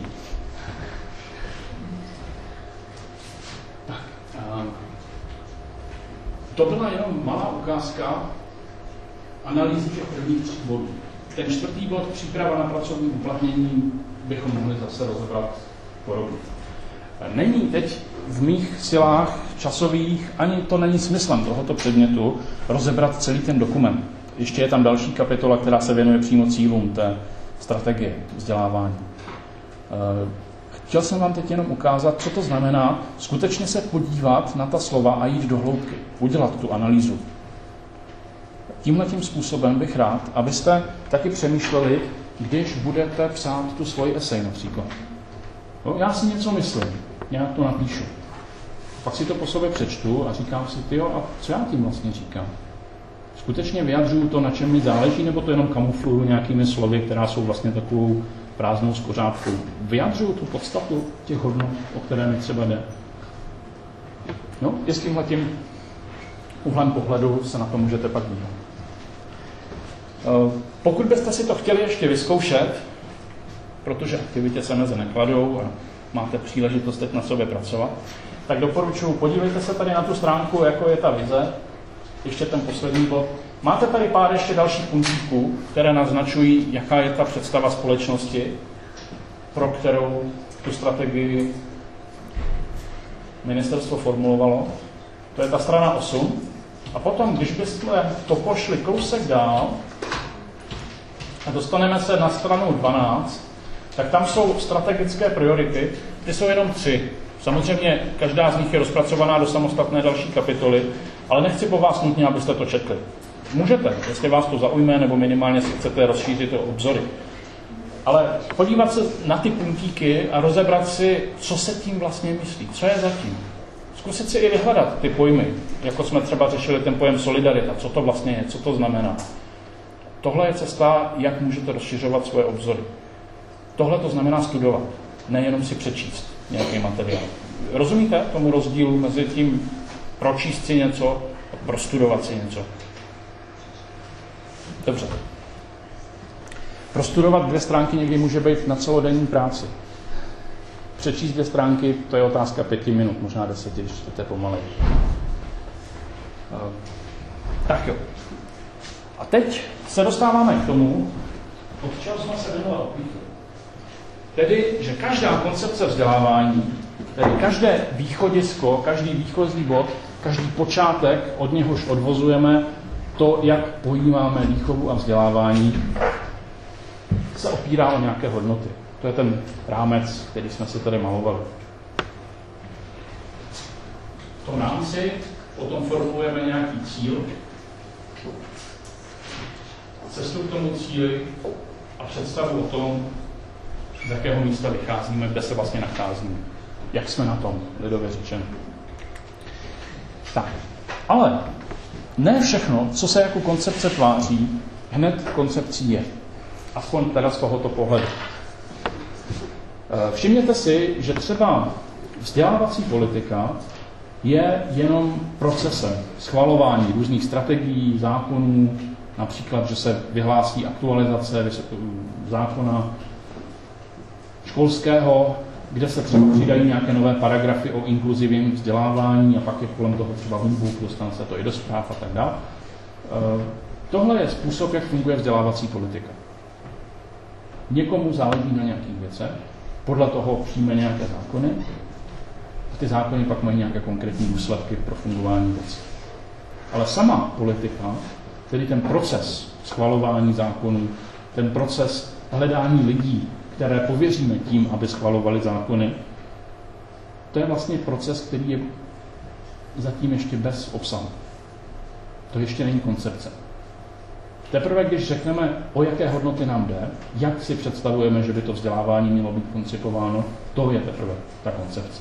To byla jenom malá ukázka analýzy těch prvních 3 bodů. Ten 4. bod, příprava na pracovní uplatnění, bychom mohli zase rozebrat podobně. Není teď v mých silách časových, ani to není smyslem tohoto předmětu, rozebrat celý ten dokument. Ještě je tam další kapitola, která se věnuje přímo cílům té strategie vzdělávání. Chtěl jsem vám teď jenom ukázat, co to znamená skutečně se podívat na ta slova a jít do hloubky, udělat tu analýzu. Tímhletím způsobem bych rád, abyste taky přemýšleli, když budete psát tu svoji esej například. No, já si něco myslím, nějak to napíšu. Pak si to po sobě přečtu a říkám si, tyjo, a co já tím vlastně říkám? Skutečně vyjadřuju to, na čem mi záleží, nebo to jenom kamufluju nějakými slovy, která jsou vlastně takovou prázdnou skořápkou? Vyjadřuju tu podstatu těch hodnot, o které mi třeba jde. No, s tímhletím úhlem pohledu se na to můžete pak dívat. Pokud byste si to chtěli ještě vyzkoušet, protože aktivitě se meze nekladou a máte příležitost teď na sobě pracovat, tak doporučuji, podívejte se tady na tu stránku, jako je ta vize, ještě ten poslední bod. Máte tady pár ještě dalších puntíků, které naznačují, jaká je ta představa společnosti, pro kterou tu strategii ministerstvo formulovalo. To je ta strana 8. A potom, když byste to pošli kousek dál a dostaneme se na stranu 12, tak tam jsou strategické priority, ty jsou jenom 3. Samozřejmě každá z nich je rozpracovaná do samostatné další kapitoly, ale nechci po vás nutně, abyste to četli. Můžete, jestli vás to zaujme, nebo minimálně si chcete rozšířit o obzory. Ale podívat se na ty puntíky a rozebrat si, co se tím vlastně myslí, co je zatím. Zkusit si i vyhledat ty pojmy, jako jsme třeba řešili ten pojem solidarita, co to vlastně je, co to znamená. Tohle je cesta, jak můžete rozšiřovat svoje obzory. Tohle to znamená studovat, nejenom si přečíst nějaký materiál. Rozumíte tomu rozdílu mezi tím pročíst si něco a prostudovat si něco? Dobře. Prostudovat 2 stránky někdy může být na celodenní práci. Přečíst 2 stránky, to je otázka 5 minut, možná 10, když čtete pomalej. Tak jo. A teď se dostáváme k tomu, od čeho jsme se minule odpíchli. Tedy, že každá koncepce vzdělávání, tedy každé východisko, každý výchozí bod, každý počátek, od něhož odvozujeme to, jak pojímáme výchovu a vzdělávání, se opírá o nějaké hodnoty. To je ten rámec, který jsme si tady malovali. V tom rámci potom formulujeme nějaký cíl, cestu k tomu cíli a představu o tom, z jakého místa vycházíme, kde se vlastně nacházíme. Jak jsme na tom, lidově řečeno. Tak, ale ne všechno, co se jako koncepce tváří, hned koncepcí je. Aspoň teda z tohoto pohledu. Všimněte si, že třeba vzdělávací politika je jenom procesem schvalování různých strategií, zákonů, například, že se vyhlásí aktualizace zákona školského, kde se třeba přidají nějaké nové paragrafy o inkluzivním vzdělávání a pak je kolem toho třeba humbuk, dostane se to i do zpráv a tak dále. Tohle je způsob, jak funguje vzdělávací politika. Někomu záleží na nějakých věcech, podle toho přijme nějaké zákony a ty zákony pak mají nějaké konkrétní důsledky pro fungování věcí. Ale sama politika, tedy ten proces schvalování zákonů, ten proces hledání lidí, které pověříme tím, aby schvalovali zákony, to je vlastně proces, který je zatím ještě bez obsahu. To ještě není koncepce. Teprve, když řekneme, o jaké hodnoty nám jde, jak si představujeme, že by to vzdělávání mělo být koncipováno, to je teprve ta koncepce.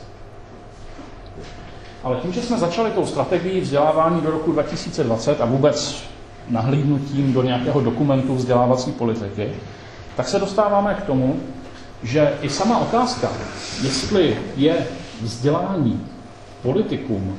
Ale tím, že jsme začali tou strategií vzdělávání do roku 2020 a vůbec nahlídnutím do nějakého dokumentu vzdělávací politiky, tak se dostáváme k tomu, že i sama otázka, jestli je vzdělání politikum,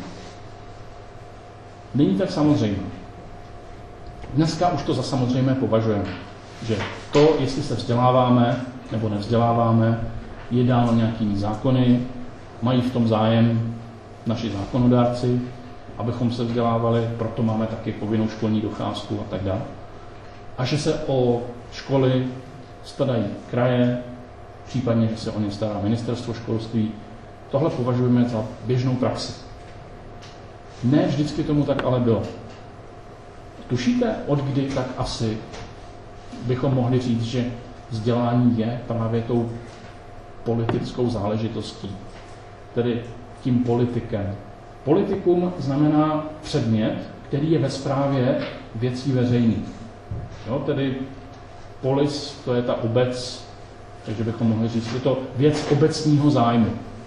není tak samozřejmé. Dneska už to za samozřejmé považujeme. že to, jestli se vzděláváme nebo nevzděláváme, je dáno nějakými zákony, mají v tom zájem naši zákonodárci, abychom se vzdělávali, proto máme taky povinnou školní docházku a tak dále. A že se o školy starají kraje, případně, že se o ně stará ministerstvo školství. Tohle považujeme za běžnou praxi. Ne vždycky tomu tak ale bylo. Tušíte, od kdy tak asi bychom mohli říct, že vzdělání je právě tou politickou záležitostí, tedy tím politikem. Politikum znamená předmět, který je ve správě věcí veřejných. Jo, tedy polis, to je ta obec, takže bychom mohli říct, je to věc obecního zájmu.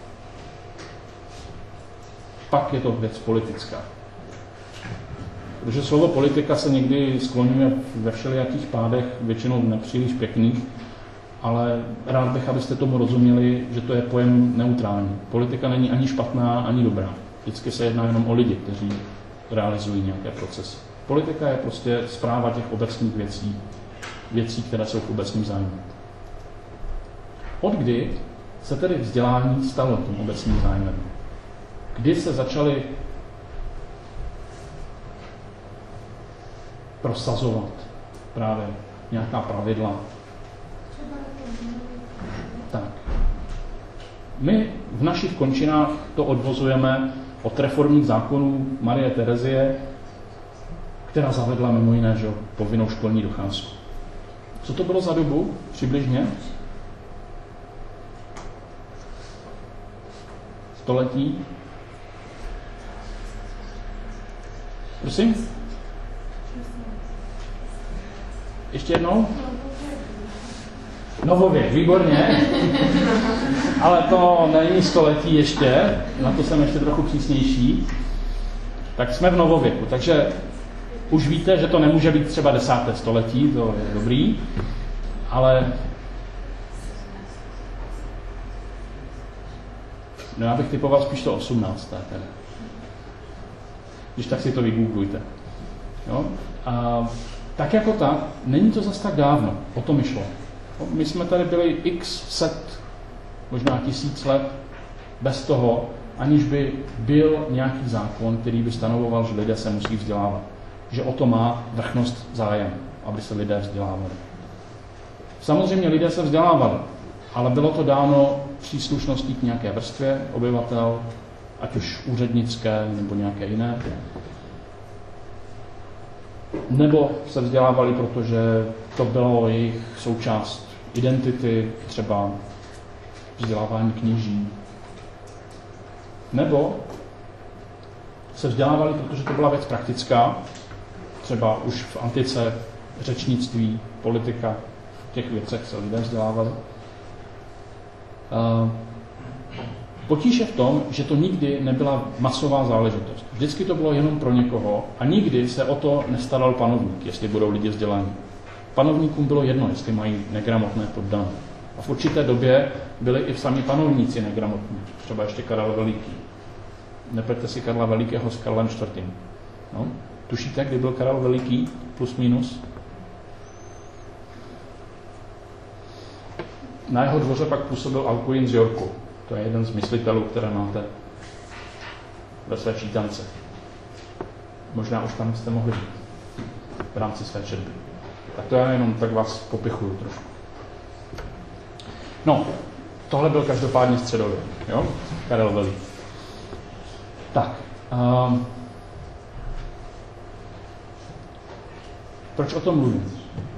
Pak je to věc politická. Protože slovo politika se někdy skloňuje ve všelijakých pádech, většinou nepříliš pěkných, ale rád bych, abyste tomu rozuměli, že to je pojem neutrální. Politika není ani špatná, ani dobrá. Vždycky se jedná jenom o lidi, kteří realizují nějaké procesy. Politika je prostě správa těch obecných věcí, které jsou v obecním zájmu. Od kdy se tedy vzdělání stalo tím obecným zájmem? Kdy se začaly prosazovat právě nějaká pravidla? Tak. My v našich končinách to odvozujeme od reformních zákonů Marie Terezie, která zavedla mimo jiné, že povinnou školní docházku. Co to bylo za dobu přibližně? Století? Prosím? Ještě jednou? Novověk, výborně. Ale to není století ještě, na to jsem ještě trochu přísnější. Tak jsme v novověku, takže už víte, že to nemůže být třeba 10. století, to je dobrý, ale no já bych typoval spíš to 18. Tedy. Když tak si to vygooglujte. Jo? A tak jako tak, není to zas tak dávno, o to mi šlo. My jsme tady byli x set, možná 1000 let bez toho, aniž by byl nějaký zákon, který by stanovoval, že lidé se musí vzdělávat. Že o to má vrchnost zájem, aby se lidé vzdělávali. Samozřejmě lidé se vzdělávali, ale bylo to dáno příslušností k nějaké vrstvě obyvatel, ať už úřednické nebo nějaké jiné. Nebo se vzdělávali, protože to bylo jejich součást identity, třeba vzdělávání kněží. Nebo se vzdělávali, protože to byla věc praktická, třeba už v antice řečnictví, politika, v těch věcech se lidé vzdělávali. Potíž je v tom, že to nikdy nebyla masová záležitost. Vždycky to bylo jenom pro někoho a nikdy se o to nestaral panovník, jestli budou lidi vzdělaní. Panovníkům bylo jedno, jestli mají negramotné poddané. A v určité době byli i sami panovníci negramotní. Třeba ještě Karel Veliký. Nepleťte si Karla Velikého s Karlem IV. No? Tušíte, kdy byl Karel Veliký? Plus minus? Na jeho dvoře pak působil Alcuin z Yorku. To je jeden z myslitelů, které máte ve své čítance. Možná už tam jste mohli být v rámci své četby. Tak to já jenom tak vás popichuju trošku. No, tohle byl každopádně středověk, jo? Karel Veliký. Tak. Proč o tom mluvím?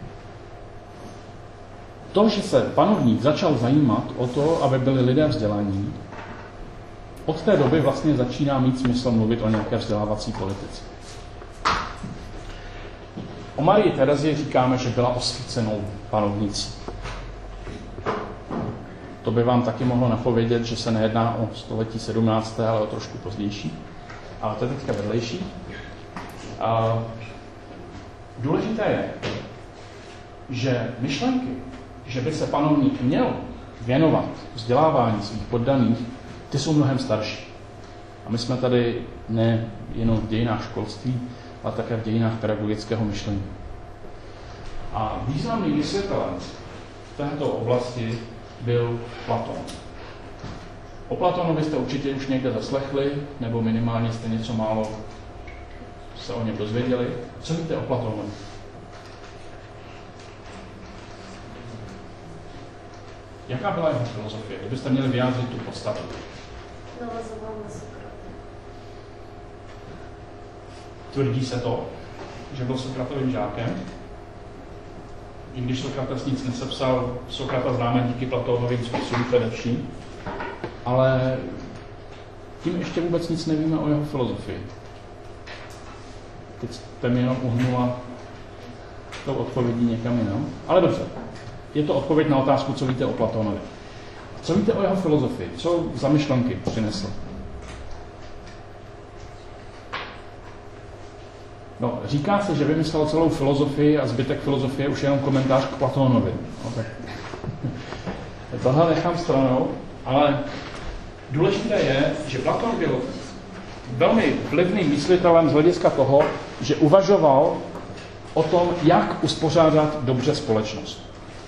To, že se panovník začal zajímat o to, aby byli lidé vzdělaní, od té doby vlastně začíná mít smysl mluvit o nějaké vzdělávací politice. O Marii Terezii říkáme, že byla osvícenou panovnicí. To by vám taky mohlo napovědět, že se nejedná o století 17., ale o trošku pozdější. Ale to je teďka vedlejší. Důležité je, že myšlenky, že by se panovník měl věnovat vzdělávání svých poddaných, ty jsou mnohem starší. A my jsme tady ne jenom v dějinách školství, ale také v dějinách pedagogického myšlení. A významný myslitelem v této oblasti byl Platon. O Platonovi jste určitě už někde zaslechli, nebo minimálně jste něco málo se o něm dozvěděli. Co víte o Platonovi? Jaká byla jeho filozofie? Kdybyste měli vyjádřit tu podstatu. Navazoval na Sokrata. Tvrdí se to, že byl Sokratovým žákem. I když Sokrates nic nesepsal, Sokrata známe díky Platónovým spisům především. Ale tím ještě vůbec nic nevíme o jeho filozofii. Teď jste mi jenom uhnula tou odpovědí někam jinam. Ale dobře, je to odpověď na otázku, co víte o Platónovi. Co víte o jeho filozofii? Co za myšlenky přinesl? No, říká se, že vymyslel celou filozofii a zbytek filozofie už je jenom komentář k Platónovi. No, tak tohle nechám stranou, ale důležité je, že Platón byl velmi vlivným myslitelem z hlediska toho, že uvažoval o tom, jak uspořádat dobře společnost.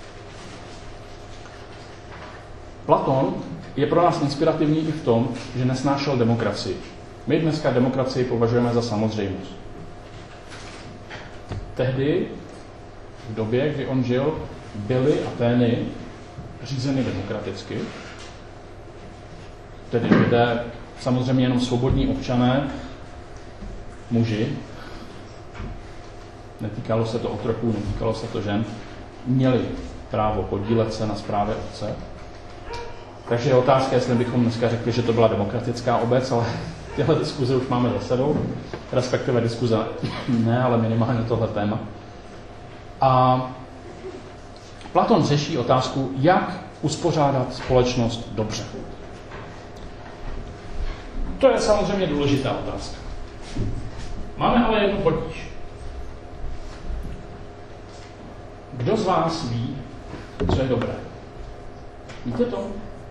Platón je pro nás inspirativní i v tom, že nesnášel demokracii. My dneska demokracii považujeme za samozřejmost. Tehdy, v době, kdy on žil, byly Atény řízeny demokraticky. Tedy lidé, samozřejmě jenom svobodní občané, muži, netýkalo se to otroků, netýkalo se to žen, měli právo podílet se na správě obce. Takže je otázka, jestli bychom dneska řekli, že to byla demokratická obec, ale tyhle diskuze už máme za sebou, respektive diskuze ne, ale minimálně tohle téma. A Platon řeší otázku, jak uspořádat společnost dobře. To je samozřejmě důležitá otázka. Máme ale jednu potíž. Kdo z vás ví, co je dobré? Víte to?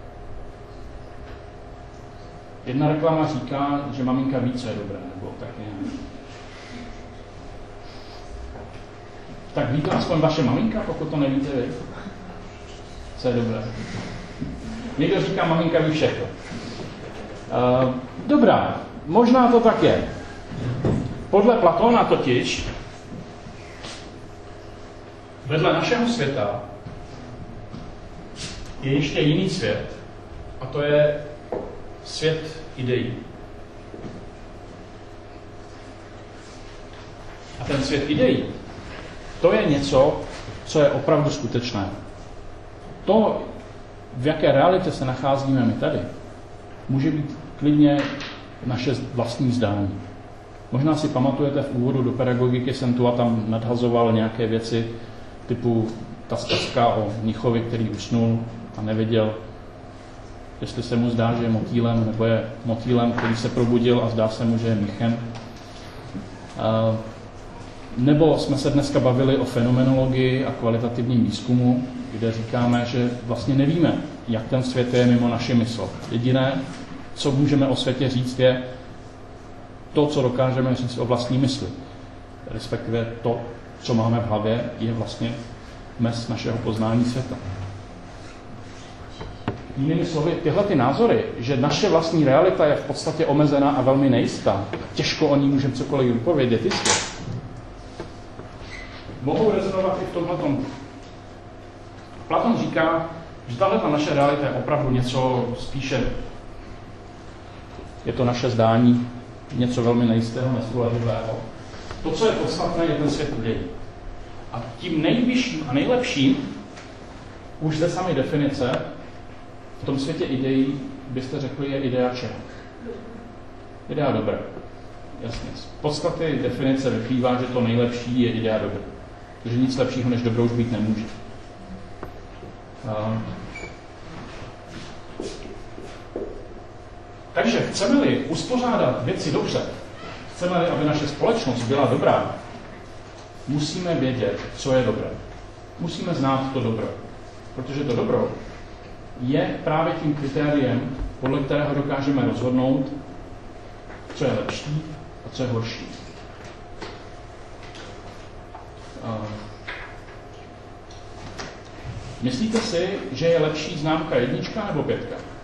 Jedna reklama říká, že maminka ví, co je dobré, nebo tak nějak. Tak ví to aspoň vaše maminka, pokud to nevíte vy? Co je dobré? Někdo říká, maminka ví všechno. Dobrá, možná to tak je. Podle Platóna totiž vedle našeho světa je ještě jiný svět. A to je svět ideí. A ten svět ideí, to je něco, co je opravdu skutečné. To, v jaké realitě se nacházíme my tady, může být klidně naše vlastní zdání. Možná si pamatujete, v úvodu do pedagogiky jsem tu a tam nadhazoval nějaké věci typu ta zkazka o mnichovi, který usnul a nevěděl, jestli se mu zdá, že je motýlem, nebo je motýlem, který se probudil a zdá se mu, že je mnichem. Nebo jsme se dneska bavili o fenomenologii a kvalitativním výzkumu, kde říkáme, že vlastně nevíme, jak ten svět je mimo naši mysl. Jediné, co můžeme o světě říct, je to, co dokážeme říct o vlastní mysli. Respektive to, co máme v hlavě, je vlastně mez našeho poznání světa. Jinými slovy, tyhle ty názory, že naše vlastní realita je v podstatě omezená a velmi nejistá, těžko o ní můžeme cokoliv vypovědět jistě, mohou rezonovat i v tomhletom. Platon říká, že tahle naše realita je opravdu něco spíše, je to naše zdání, něco velmi nejistého, nespolehlivého. To, co je podstatné, je ten svět ideí. A tím nejvyšším a nejlepším, už ze samé definice, v tom světě ideí byste řekli, je idea čeho? Idea dobré. Jasně. Z podstaty definice vyplývá, že to nejlepší je idea dobré. Protože nic lepšího než dobro už být nemůže. Takže chceme-li uspořádat věci dobře, chceme-li, aby naše společnost byla dobrá, musíme vědět, co je dobré. Musíme znát to dobro. Protože to dobro je právě tím kritériem, podle kterého dokážeme rozhodnout, co je lepší a co je horší. Myslíte si, že je lepší známka 1 nebo 5?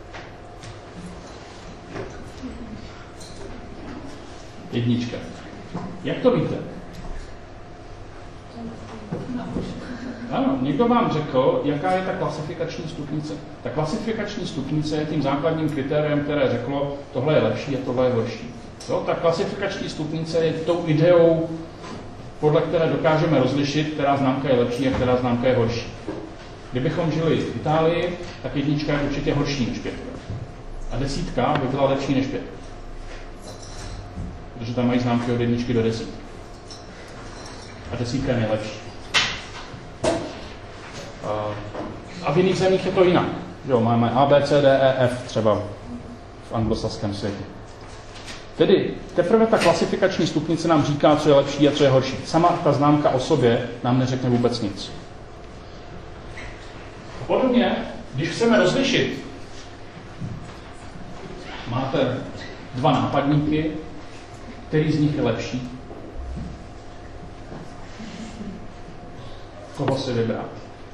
Jednička. Jak to víte? Ano, někdo vám řekl, jaká je ta klasifikační stupnice. Ta klasifikační stupnice je tím základním kritériem, které řeklo, tohle je lepší a tohle je horší. Jo, ta klasifikační stupnice je tou ideou, podle které dokážeme rozlišit, která známka je lepší a která známka je horší. Kdybychom žili v Itálii, tak 1 je určitě horší než 5. A 10 by byla lepší než 5. Protože tam mají známky od 1 do 10. A 10 je nejlepší. A v jiných zemích je to jinak. Jo, máme A, B, C, D, E, F třeba v anglosaském světě. Tedy teprve ta klasifikační stupnice nám říká, co je lepší a co je horší. Sama ta známka o sobě nám neřekne vůbec nic. Podobně, když chceme rozlišit, máte 2 nápadníky, který z nich je lepší, koho si vybrat.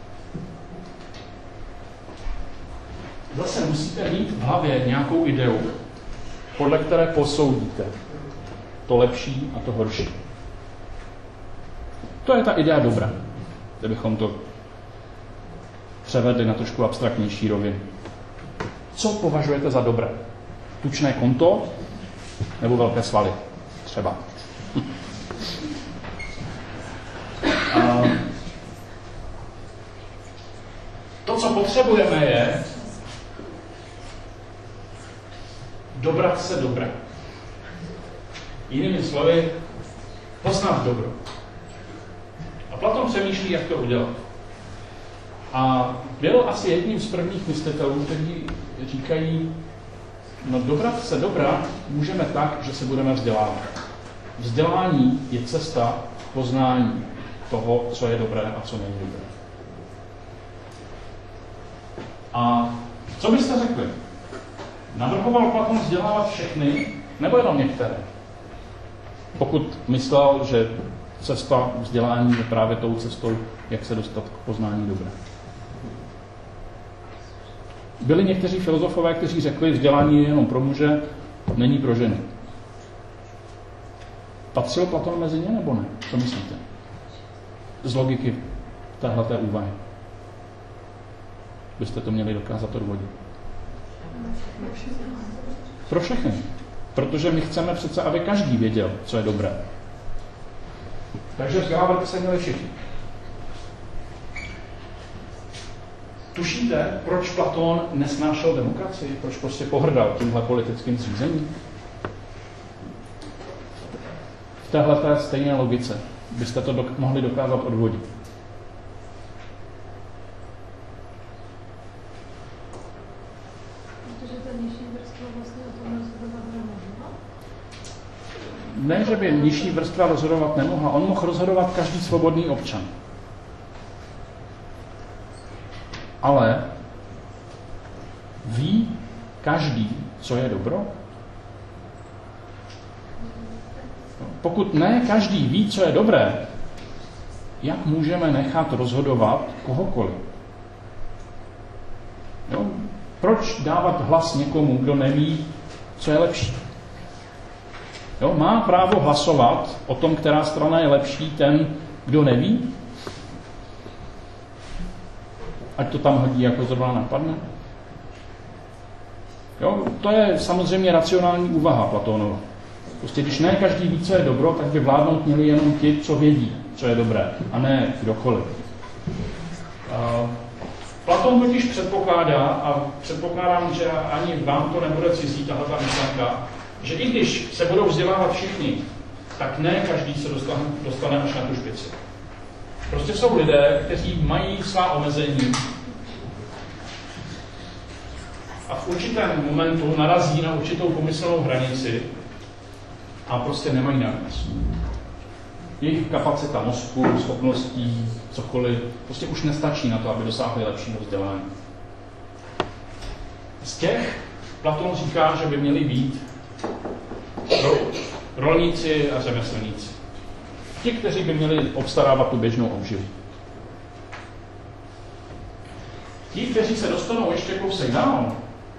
Zase musíte mít v hlavě nějakou ideu, podle které posoudíte to lepší a to horší. To je ta idea dobra, kdybychom to převedli na trošku abstraktnější rovinu. Co považujete za dobré? Tučné konto nebo velké svaly? Třeba. To, co potřebujeme, je dobrat se dobra. Jinými slovy, poznat dobro. A Platon přemýšlí, jak to udělat. A byl asi jedním z prvních myslitelů, kteří říkají, no dobrat se dobra můžeme tak, že se budeme vzdělávat. Vzdělání je cesta k poznání toho, co je dobré a co není dobré. A co byste řekli? Navrhoval Platon vzdělávat všechny, nebo jenom některé? Pokud myslel, že cesta vzdělání je právě tou cestou, jak se dostat k poznání dobra. Byli někteří filozofové, kteří řekli, vzdělání je jenom pro muže, není pro ženy. Patřil Platon mezi ně, nebo ne? Co myslíte? Z logiky téhleté úvahy. Byste to měli dokázat odvodit. Pro všechny. Protože my chceme přece, aby každý věděl, co je dobré. Takže vzdělávat by se měli všichni. Tušíte, proč Platón nesnášel demokracii? Proč prostě pohrdal tímhle politickým zřízením? V téhleté stejné logice byste to mohli dokázat odvodit. Ne, že by nižší vrstva rozhodovat nemohla. On mohl rozhodovat každý svobodný občan. Ale ví každý, co je dobro? Pokud ne každý ví, co je dobré, jak můžeme nechat rozhodovat kohokoliv? Jo? Proč dávat hlas někomu, kdo neví, co je lepší? Jo? Má právo hlasovat o tom, která strana je lepší, ten, kdo neví? Ať to tam hodí, jako zrovna napadne. Jo? To je samozřejmě racionální úvaha Platónova. Prostě když ne každý ví, co je dobro, tak by vládnout měli jenom ti, co vědí, co je dobré, a ne kdokoliv. Platón totiž předpokládá, a předpokládám, že ani vám to nebude cizí, tahleta myšlenka, že i když se budou vzdělávat všichni, tak ne každý se dostane až na tu špici. Prostě jsou lidé, kteří mají svá omezení a v určitém momentu narazí na určitou pomyslnou hranici a prostě nemají navíc. Jejich kapacita mozku, schopností, cokoliv, prostě už nestačí na to, aby dosáhli lepšího vzdělání. Z těch Platón říká, že by měli být rolníci a řemeslníci. Ti, kteří by měli obstarávat tu běžnou obživu. Ti, kteří se dostanou ještě kousek dál,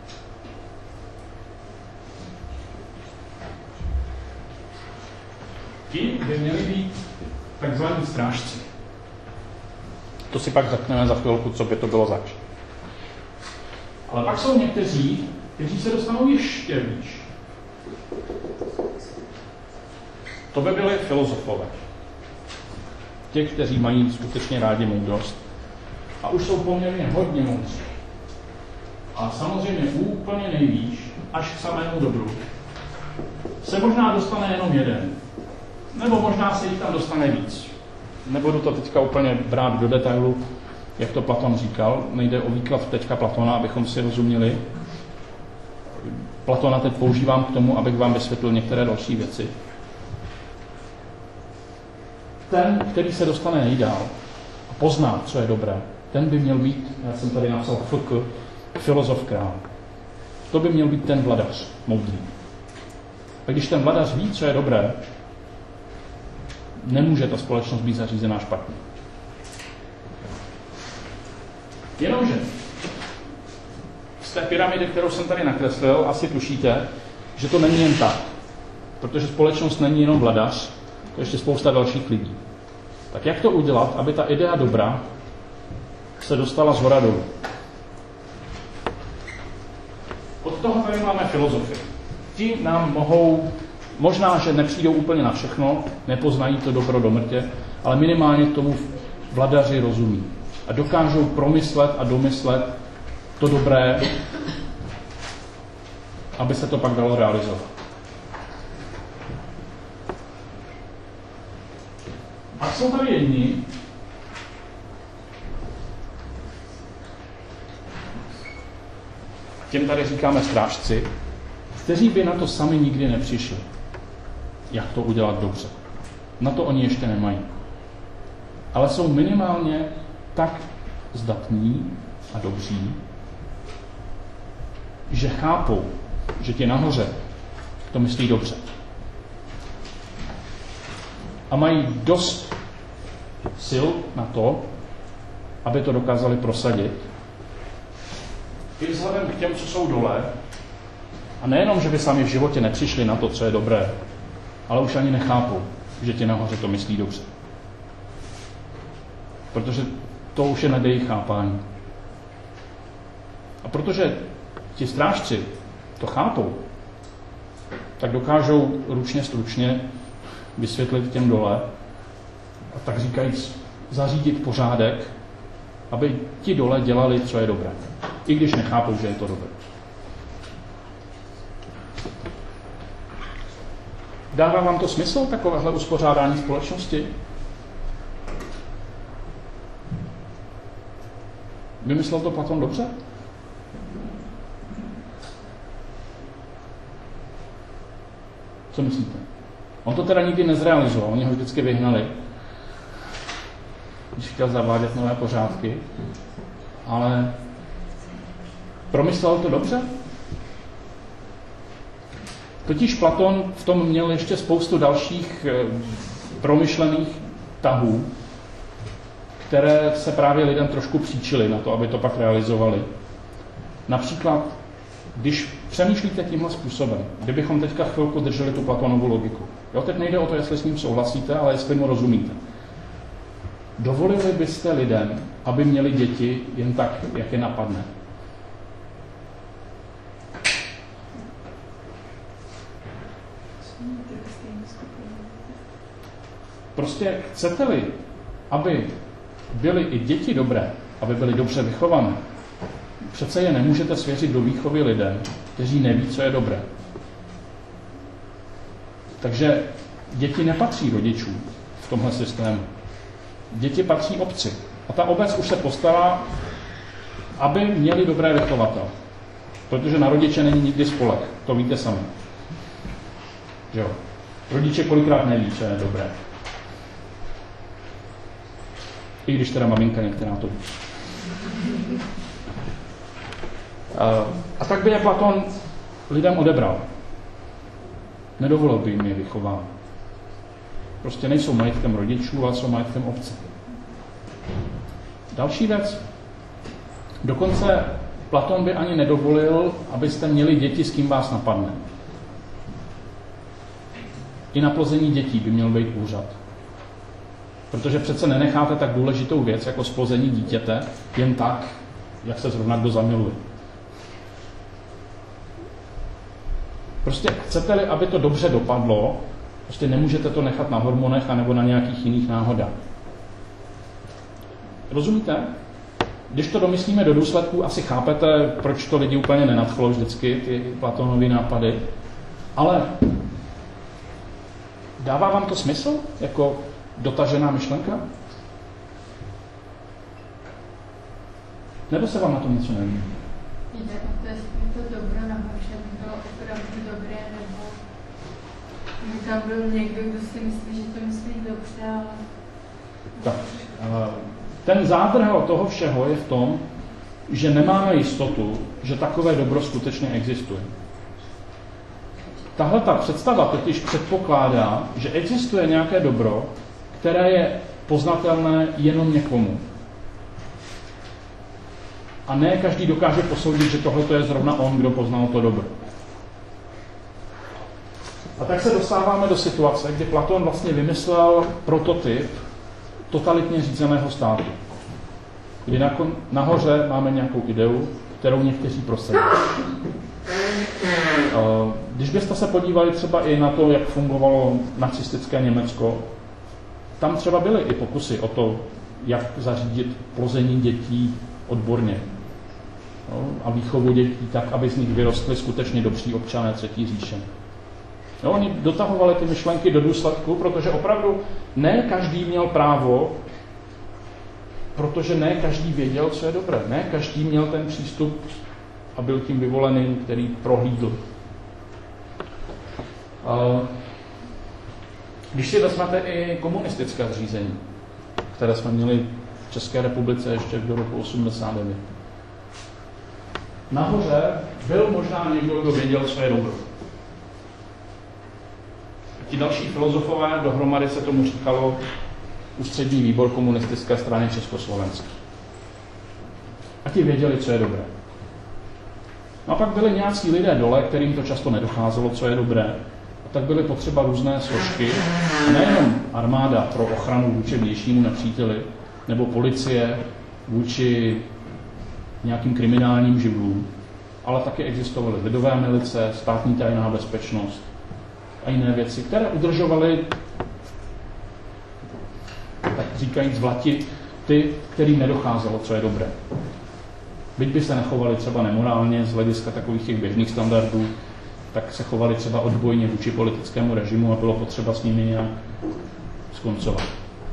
ti by měli být takzvaní strážci. To si pak řekneme za chvilku, co by to bylo zač. Ale pak jsou někteří, kteří se dostanou ještě výš. To by byli filozofové. Ti, kteří mají skutečně rádi moudrost. A už jsou poměrně hodně moudří. A samozřejmě úplně nejvýš, až k samému dobru, se možná dostane jenom jeden. Nebo možná se jich tam dostane víc. Nebudu to teďka úplně brát do detailu, jak to Platon říkal. Nejde o výklad teďka Platona, abychom si rozuměli. Platona teď používám k tomu, abych vám vysvětlil některé další věci. Ten, který se dostane nejdál a pozná, co je dobré, ten by měl být, já jsem tady napsal FK, filozof král. To by měl být ten vladař, moudrý. A když ten vladař ví, co je dobré, nemůže ta společnost být zařízená špatně. Jenomže z té pyramidy, kterou jsem tady nakreslil, asi tušíte, že to není jen tak. Protože společnost není jenom vladař, to je ještě spousta dalších lidí. Tak jak to udělat, aby ta idea dobra se dostala zhora dolů? Od toho tady máme filozofii. Ti nám mohou, možná, že nepřijdou úplně na všechno, nepoznají to dobro do mrtě, ale minimálně tomu vladaři rozumí. A dokážou promyslet a domyslet to dobré, aby se to pak dalo realizovat. A jsou tady jedni, těm tady říkáme strážci, kteří by na to sami nikdy nepřišli. Jak to udělat dobře. Na to oni ještě nemají. Ale jsou minimálně tak zdatní a dobří, že chápou, že ti nahoře to myslí dobře. A mají dost sil na to, aby to dokázali prosadit. I vzhledem k těm, co jsou dole, a nejenom, že by sami v životě nepřišli na to, co je dobré, ale už ani nechápou, že ti nahoře to myslí dobře. Protože to už je nad jejich chápání. A protože ti strážci to chápou, tak dokážou ručně stručně vysvětlit těm dole a tak říkajíc zařídit pořádek, aby ti dole dělali, co je dobré. I když nechápou, že je to dobré. Dává vám to smysl, takovéhle uspořádání společnosti? Vymyslel to Platon dobře? Co myslíte? On to teda nikdy nezrealizoval, oni ho vždycky vyhnali, když chtěl zavádět nové pořádky, ale promyslel to dobře? Totiž Platon v tom měl ještě spoustu dalších promyšlených tahů, které se právě lidem trošku příčily na to, aby to pak realizovali. Například, když přemýšlíte tímhle způsobem, kdybychom teďka chvilku drželi tu Platonovu logiku. Jo, teď nejde o to, jestli s ním souhlasíte, ale jestli mu rozumíte. Dovolili byste lidem, aby měli děti jen tak, jak je napadne? Prostě chcete-li, aby byly i děti dobré, aby byly dobře vychované, přece je nemůžete svěřit do výchovy lidem, kteří neví, co je dobré. Takže děti nepatří rodičům v tomhle systému. Děti patří obci. A ta obec už se postará, aby měli dobré vychovatele. Protože na rodiče není nikdy spolek. To víte sami. Jo. Rodiče kolikrát neví, co je dobré. I když teda maminka některá to ví. A tak by je Platon lidem odebral. Nedovolil by jim je vychovávat. Prostě nejsou majetkem rodičů, ale jsou majetkem obce. Další věc. Dokonce Platón by ani nedovolil, abyste měli děti, s kým vás napadne. I na plození dětí by měl být úřad. Protože přece nenecháte tak důležitou věc, jako splození dítěte, jen tak, jak se zrovna kdo zamiluje. Prostě chcete-li, aby to dobře dopadlo, prostě nemůžete to nechat na hormonech anebo na nějakých jiných náhodách. Rozumíte? Když to domyslíme do důsledků, asi chápete, proč to lidi úplně nenadchlo vždycky, ty Platónovy nápady. Ale dává vám to smysl? Jako dotažená myšlenka? Nebo se vám na tom něco nelíbí? Jde o to, jestli to dobro nahoře by bylo opravdu dobré, nebo by tam byl někdo, kdo si myslí, že to myslí dobře, ale... Tak, ten zádrhel toho všeho je v tom, že nemáme jistotu, že takové dobro skutečně existuje. Tahle ta představa totiž předpokládá, že existuje nějaké dobro, které je poznatelné jenom někomu. A ne každý dokáže posoudit, že tohle je zrovna on, kdo poznal to dobro. A tak se dostáváme do situace, kdy Platón vlastně vymyslel prototyp totalitně řízeného státu. Kdy nahoře máme nějakou ideu, kterou někteří prosadí. Když byste se podívali třeba i na to, jak fungovalo nacistické Německo, tam třeba byly i pokusy o to, jak zařídit plození dětí odborně. A výchovu dětí tak, aby z nich vyrostly skutečně dobří občané třetí říše. Oni dotahovali ty myšlenky do důsledku, protože opravdu ne každý měl právo, protože ne každý věděl, co je dobré. Ne každý měl ten přístup a byl tím vyvolený, který prohlídl. Když si vezmete i komunistické zřízení, které jsme měli v České republice ještě do roku 89. Nahoře byl možná někdo, kdo věděl, co je dobro. Ti další filozofové, dohromady se tomu říkalo Ústřední výbor komunistické strany Československé. A ti věděli, co je dobré. No a pak byli nějací lidé dole, kterým to často nedocházelo, co je dobré. A tak byly potřeba různé složky, nejenom armáda pro ochranu vůči vnějšímu nepříteli, nebo policie vůči nějakým kriminálním živlům, ale taky existovaly lidové milice, státní tajná bezpečnost a jiné věci, které udržovaly, tak říkajíc, vlati ty, kterým nedocházelo, co je dobré. Byť by se nechovali třeba nemorálně z hlediska takových těch běžných standardů, tak se chovali třeba odbojně vůči politickému režimu a bylo potřeba s nimi nějak skoncovat.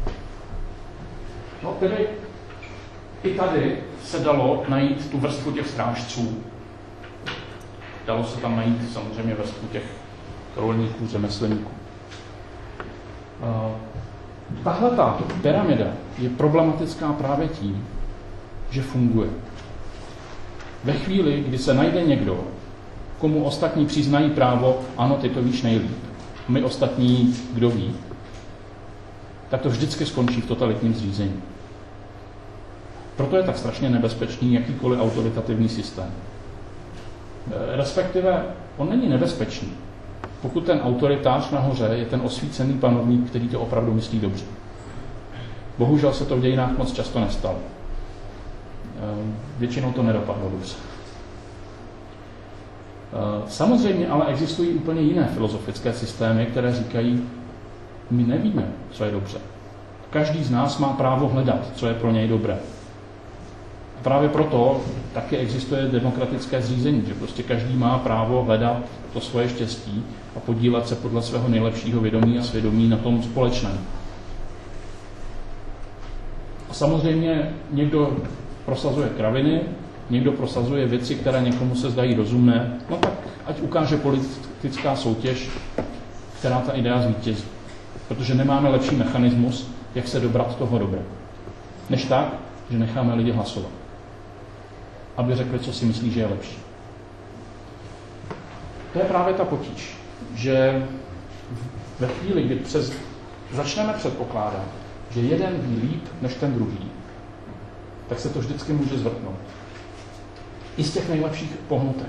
No tedy i tady se dalo najít tu vrstvu těch strážců. Dalo se tam najít samozřejmě vrstvu těch rolníků, řemeslníků. Tahle ta pyramida je problematická právě tím, že funguje. Ve chvíli, kdy se najde někdo, komu ostatní přiznají právo, ano, ty to víš nejlíp, my ostatní, kdo ví, tak to vždycky skončí v totalitním zřízení. Proto je tak strašně nebezpečný jakýkoliv autoritativní systém. Respektive, on není nebezpečný, pokud ten autoritář nahoře je ten osvícený panovník, který to opravdu myslí dobře. Bohužel se to v dějinách moc často nestalo. Většinou to nedopadlo dobře. Samozřejmě ale existují úplně jiné filozofické systémy, které říkají, my nevíme, co je dobře. Každý z nás má právo hledat, co je pro něj dobré. A právě proto taky existuje demokratické zřízení, že prostě každý má právo hledat to svoje štěstí a podílet se podle svého nejlepšího vědomí a svědomí na tom společném. A samozřejmě někdo prosazuje kraviny, někdo prosazuje věci, které někomu se zdají rozumné, no tak ať ukáže politická soutěž, která ta idea zvítězí. Protože nemáme lepší mechanismus, jak se dobrat toho dobra. Než tak, že necháme lidi hlasovat. Aby řekli, co si myslí, že je lepší. To je právě ta potíž, že ve chvíli, kdy začneme předpokládat, že jeden ví líp než ten druhý, tak se to vždycky může zvrtnout. I z těch nejlepších pohnutek.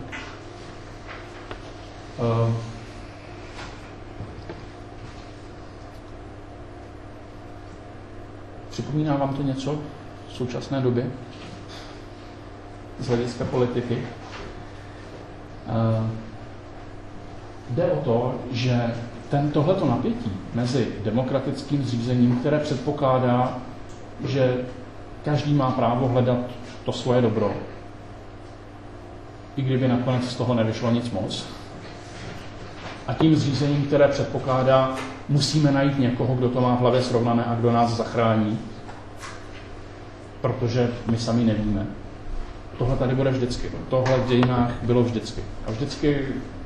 Připomíná vám to něco v současné době? Z hlediska politiky? Jde o to, že tohleto napětí mezi demokratickým zřízením, které předpokládá, že každý má právo hledat to svoje dobro, i kdyby nakonec z toho nevyšlo nic moc, a tím zřízením, které předpokládá, musíme najít někoho, kdo to má v hlavě srovnané a kdo nás zachrání, protože my sami nevíme. Tohle tady bude vždycky. Tohle v dějinách bylo vždycky. A vždycky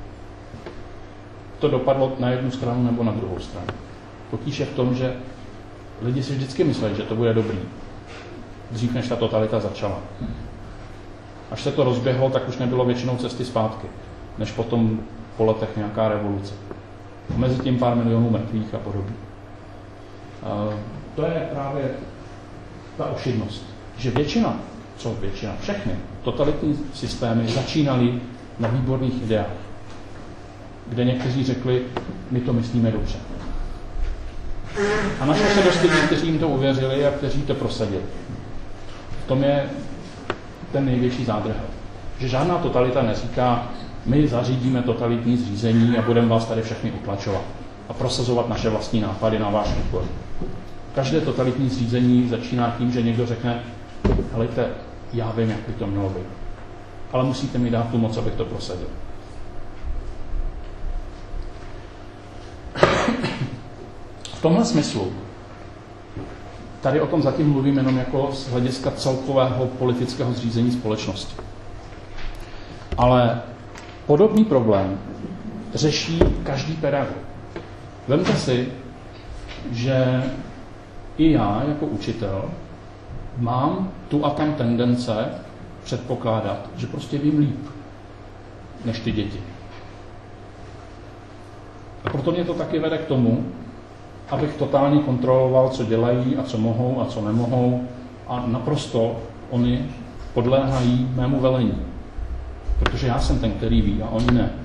to dopadlo na jednu stranu nebo na druhou stranu. Potíž je v tom, že lidi si vždycky mysleli, že to bude dobrý. Dřív, než ta totalita začala. Až se to rozběhlo, tak už nebylo většinou cesty zpátky, než potom po letech nějaká revoluce. A mezi tím pár milionů mrtvých a podobně. To je právě ta ošidnost. Že většina, všechny totalitní systémy začínaly na výborných ideách, kde někteří řekli, my to myslíme dobře. A našlo se dost lidí, kteří jim to uvěřili a kteří to prosadili. V tom je ten největší zádrhel. Že žádná totalita neříká, my zařídíme totalitní zřízení a budeme vás tady všechny utlačovat a prosazovat naše vlastní nápady na váš úkor. Každé totalitní zřízení začíná tím, že někdo řekne, helejte, já vím, jak by to mělo být, ale musíte mi dát tu moc, abych to prosadil. V tomhle smyslu tady o tom zatím mluvím jenom jako z hlediska celkového politického zřízení společnosti. Ale podobný problém řeší každý pedagog. Vemte si, že i já jako učitel mám tu a tam tendence předpokládat, že prostě vím líp než ty děti. A proto mě to taky vede k tomu, abych totálně kontroloval, co dělají a co mohou a co nemohou, a naprosto oni podléhají mému velení. Protože já jsem ten, který ví a oni ne.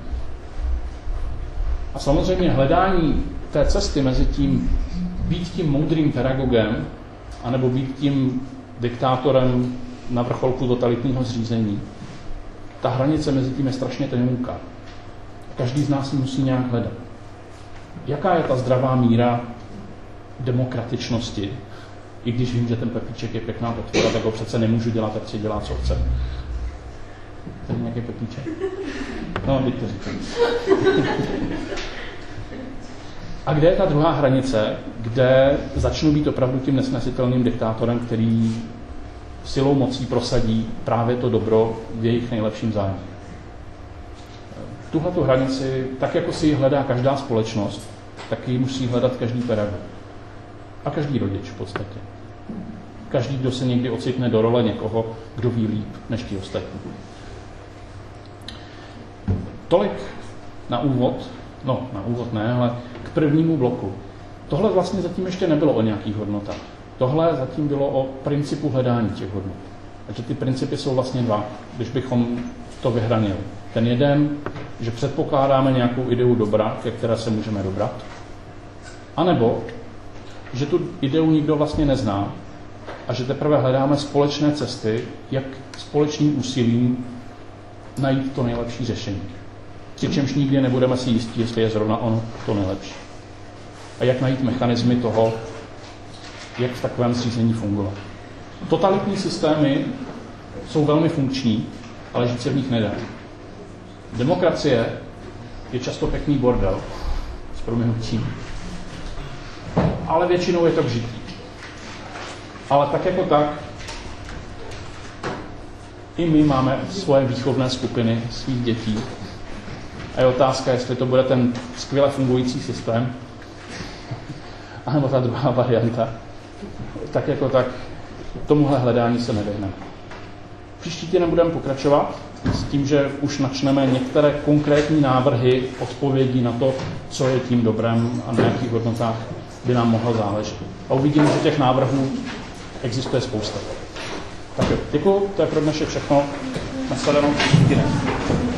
A samozřejmě hledání té cesty mezi tím být tím moudrým pedagogem anebo být tím diktátorem na vrcholku totalitního zřízení, ta hranice mezi tím je strašně tenká. Každý z nás ji musí nějak hledat. Jaká je ta zdravá míra demokratičnosti, i když vím, že ten Pepíček je pěkná podpora, tak ho přece nemůžu dělat, tak si dělá, co chce. Tady nějaký Pepíček? No, teď to říkám. A kde je ta druhá hranice, kde začnu být opravdu tím nesnesitelným diktátorem, který silou mocí prosadí právě to dobro v jejich nejlepším zájmu? Tuhletu hranici, tak jako si ji hledá každá společnost, tak ji musí hledat každý pedagog. A každý rodič v podstatě. Každý, kdo se někdy ocitne do role někoho, kdo ví líp než ti ostatní. Tolik na úvod, ale k prvnímu bloku. Tohle vlastně zatím ještě nebylo o nějakých hodnotách. Tohle zatím bylo o principu hledání těch hodnot. Takže ty principy jsou vlastně dva, když bychom to vyhranili. Ten jeden, že předpokládáme nějakou ideu dobra, ke které se můžeme dobrat, anebo, že tu ideu nikdo vlastně nezná a že teprve hledáme společné cesty, jak společným úsilím najít to nejlepší řešení. Přičemž nikdy nebudeme si jistí, jestli je zrovna ono to nejlepší. A jak najít mechanismy toho, jak v takovém zřízení fungovat. Totalitní systémy jsou velmi funkční, ale žít se v nich nedá. Demokracie je často pěkný bordel, s prominutím, ale většinou je to k žití. Ale tak jako tak, i my máme svoje výchovné skupiny svých dětí. A je otázka, jestli to bude ten skvěle fungující systém, anebo ta druhá varianta. Tak jako tak, tomuhle hledání se nevyhneme. Příští týden budeme pokračovat s tím, že už načneme některé konkrétní návrhy odpovědí na to, co je tím dobrem a na jakých hodnotách by nám mohlo záležet. A uvidíme, že těch návrhů existuje spousta. Tak jo, děkuju, to je pro dnešek všechno. Nashledanou příští týden.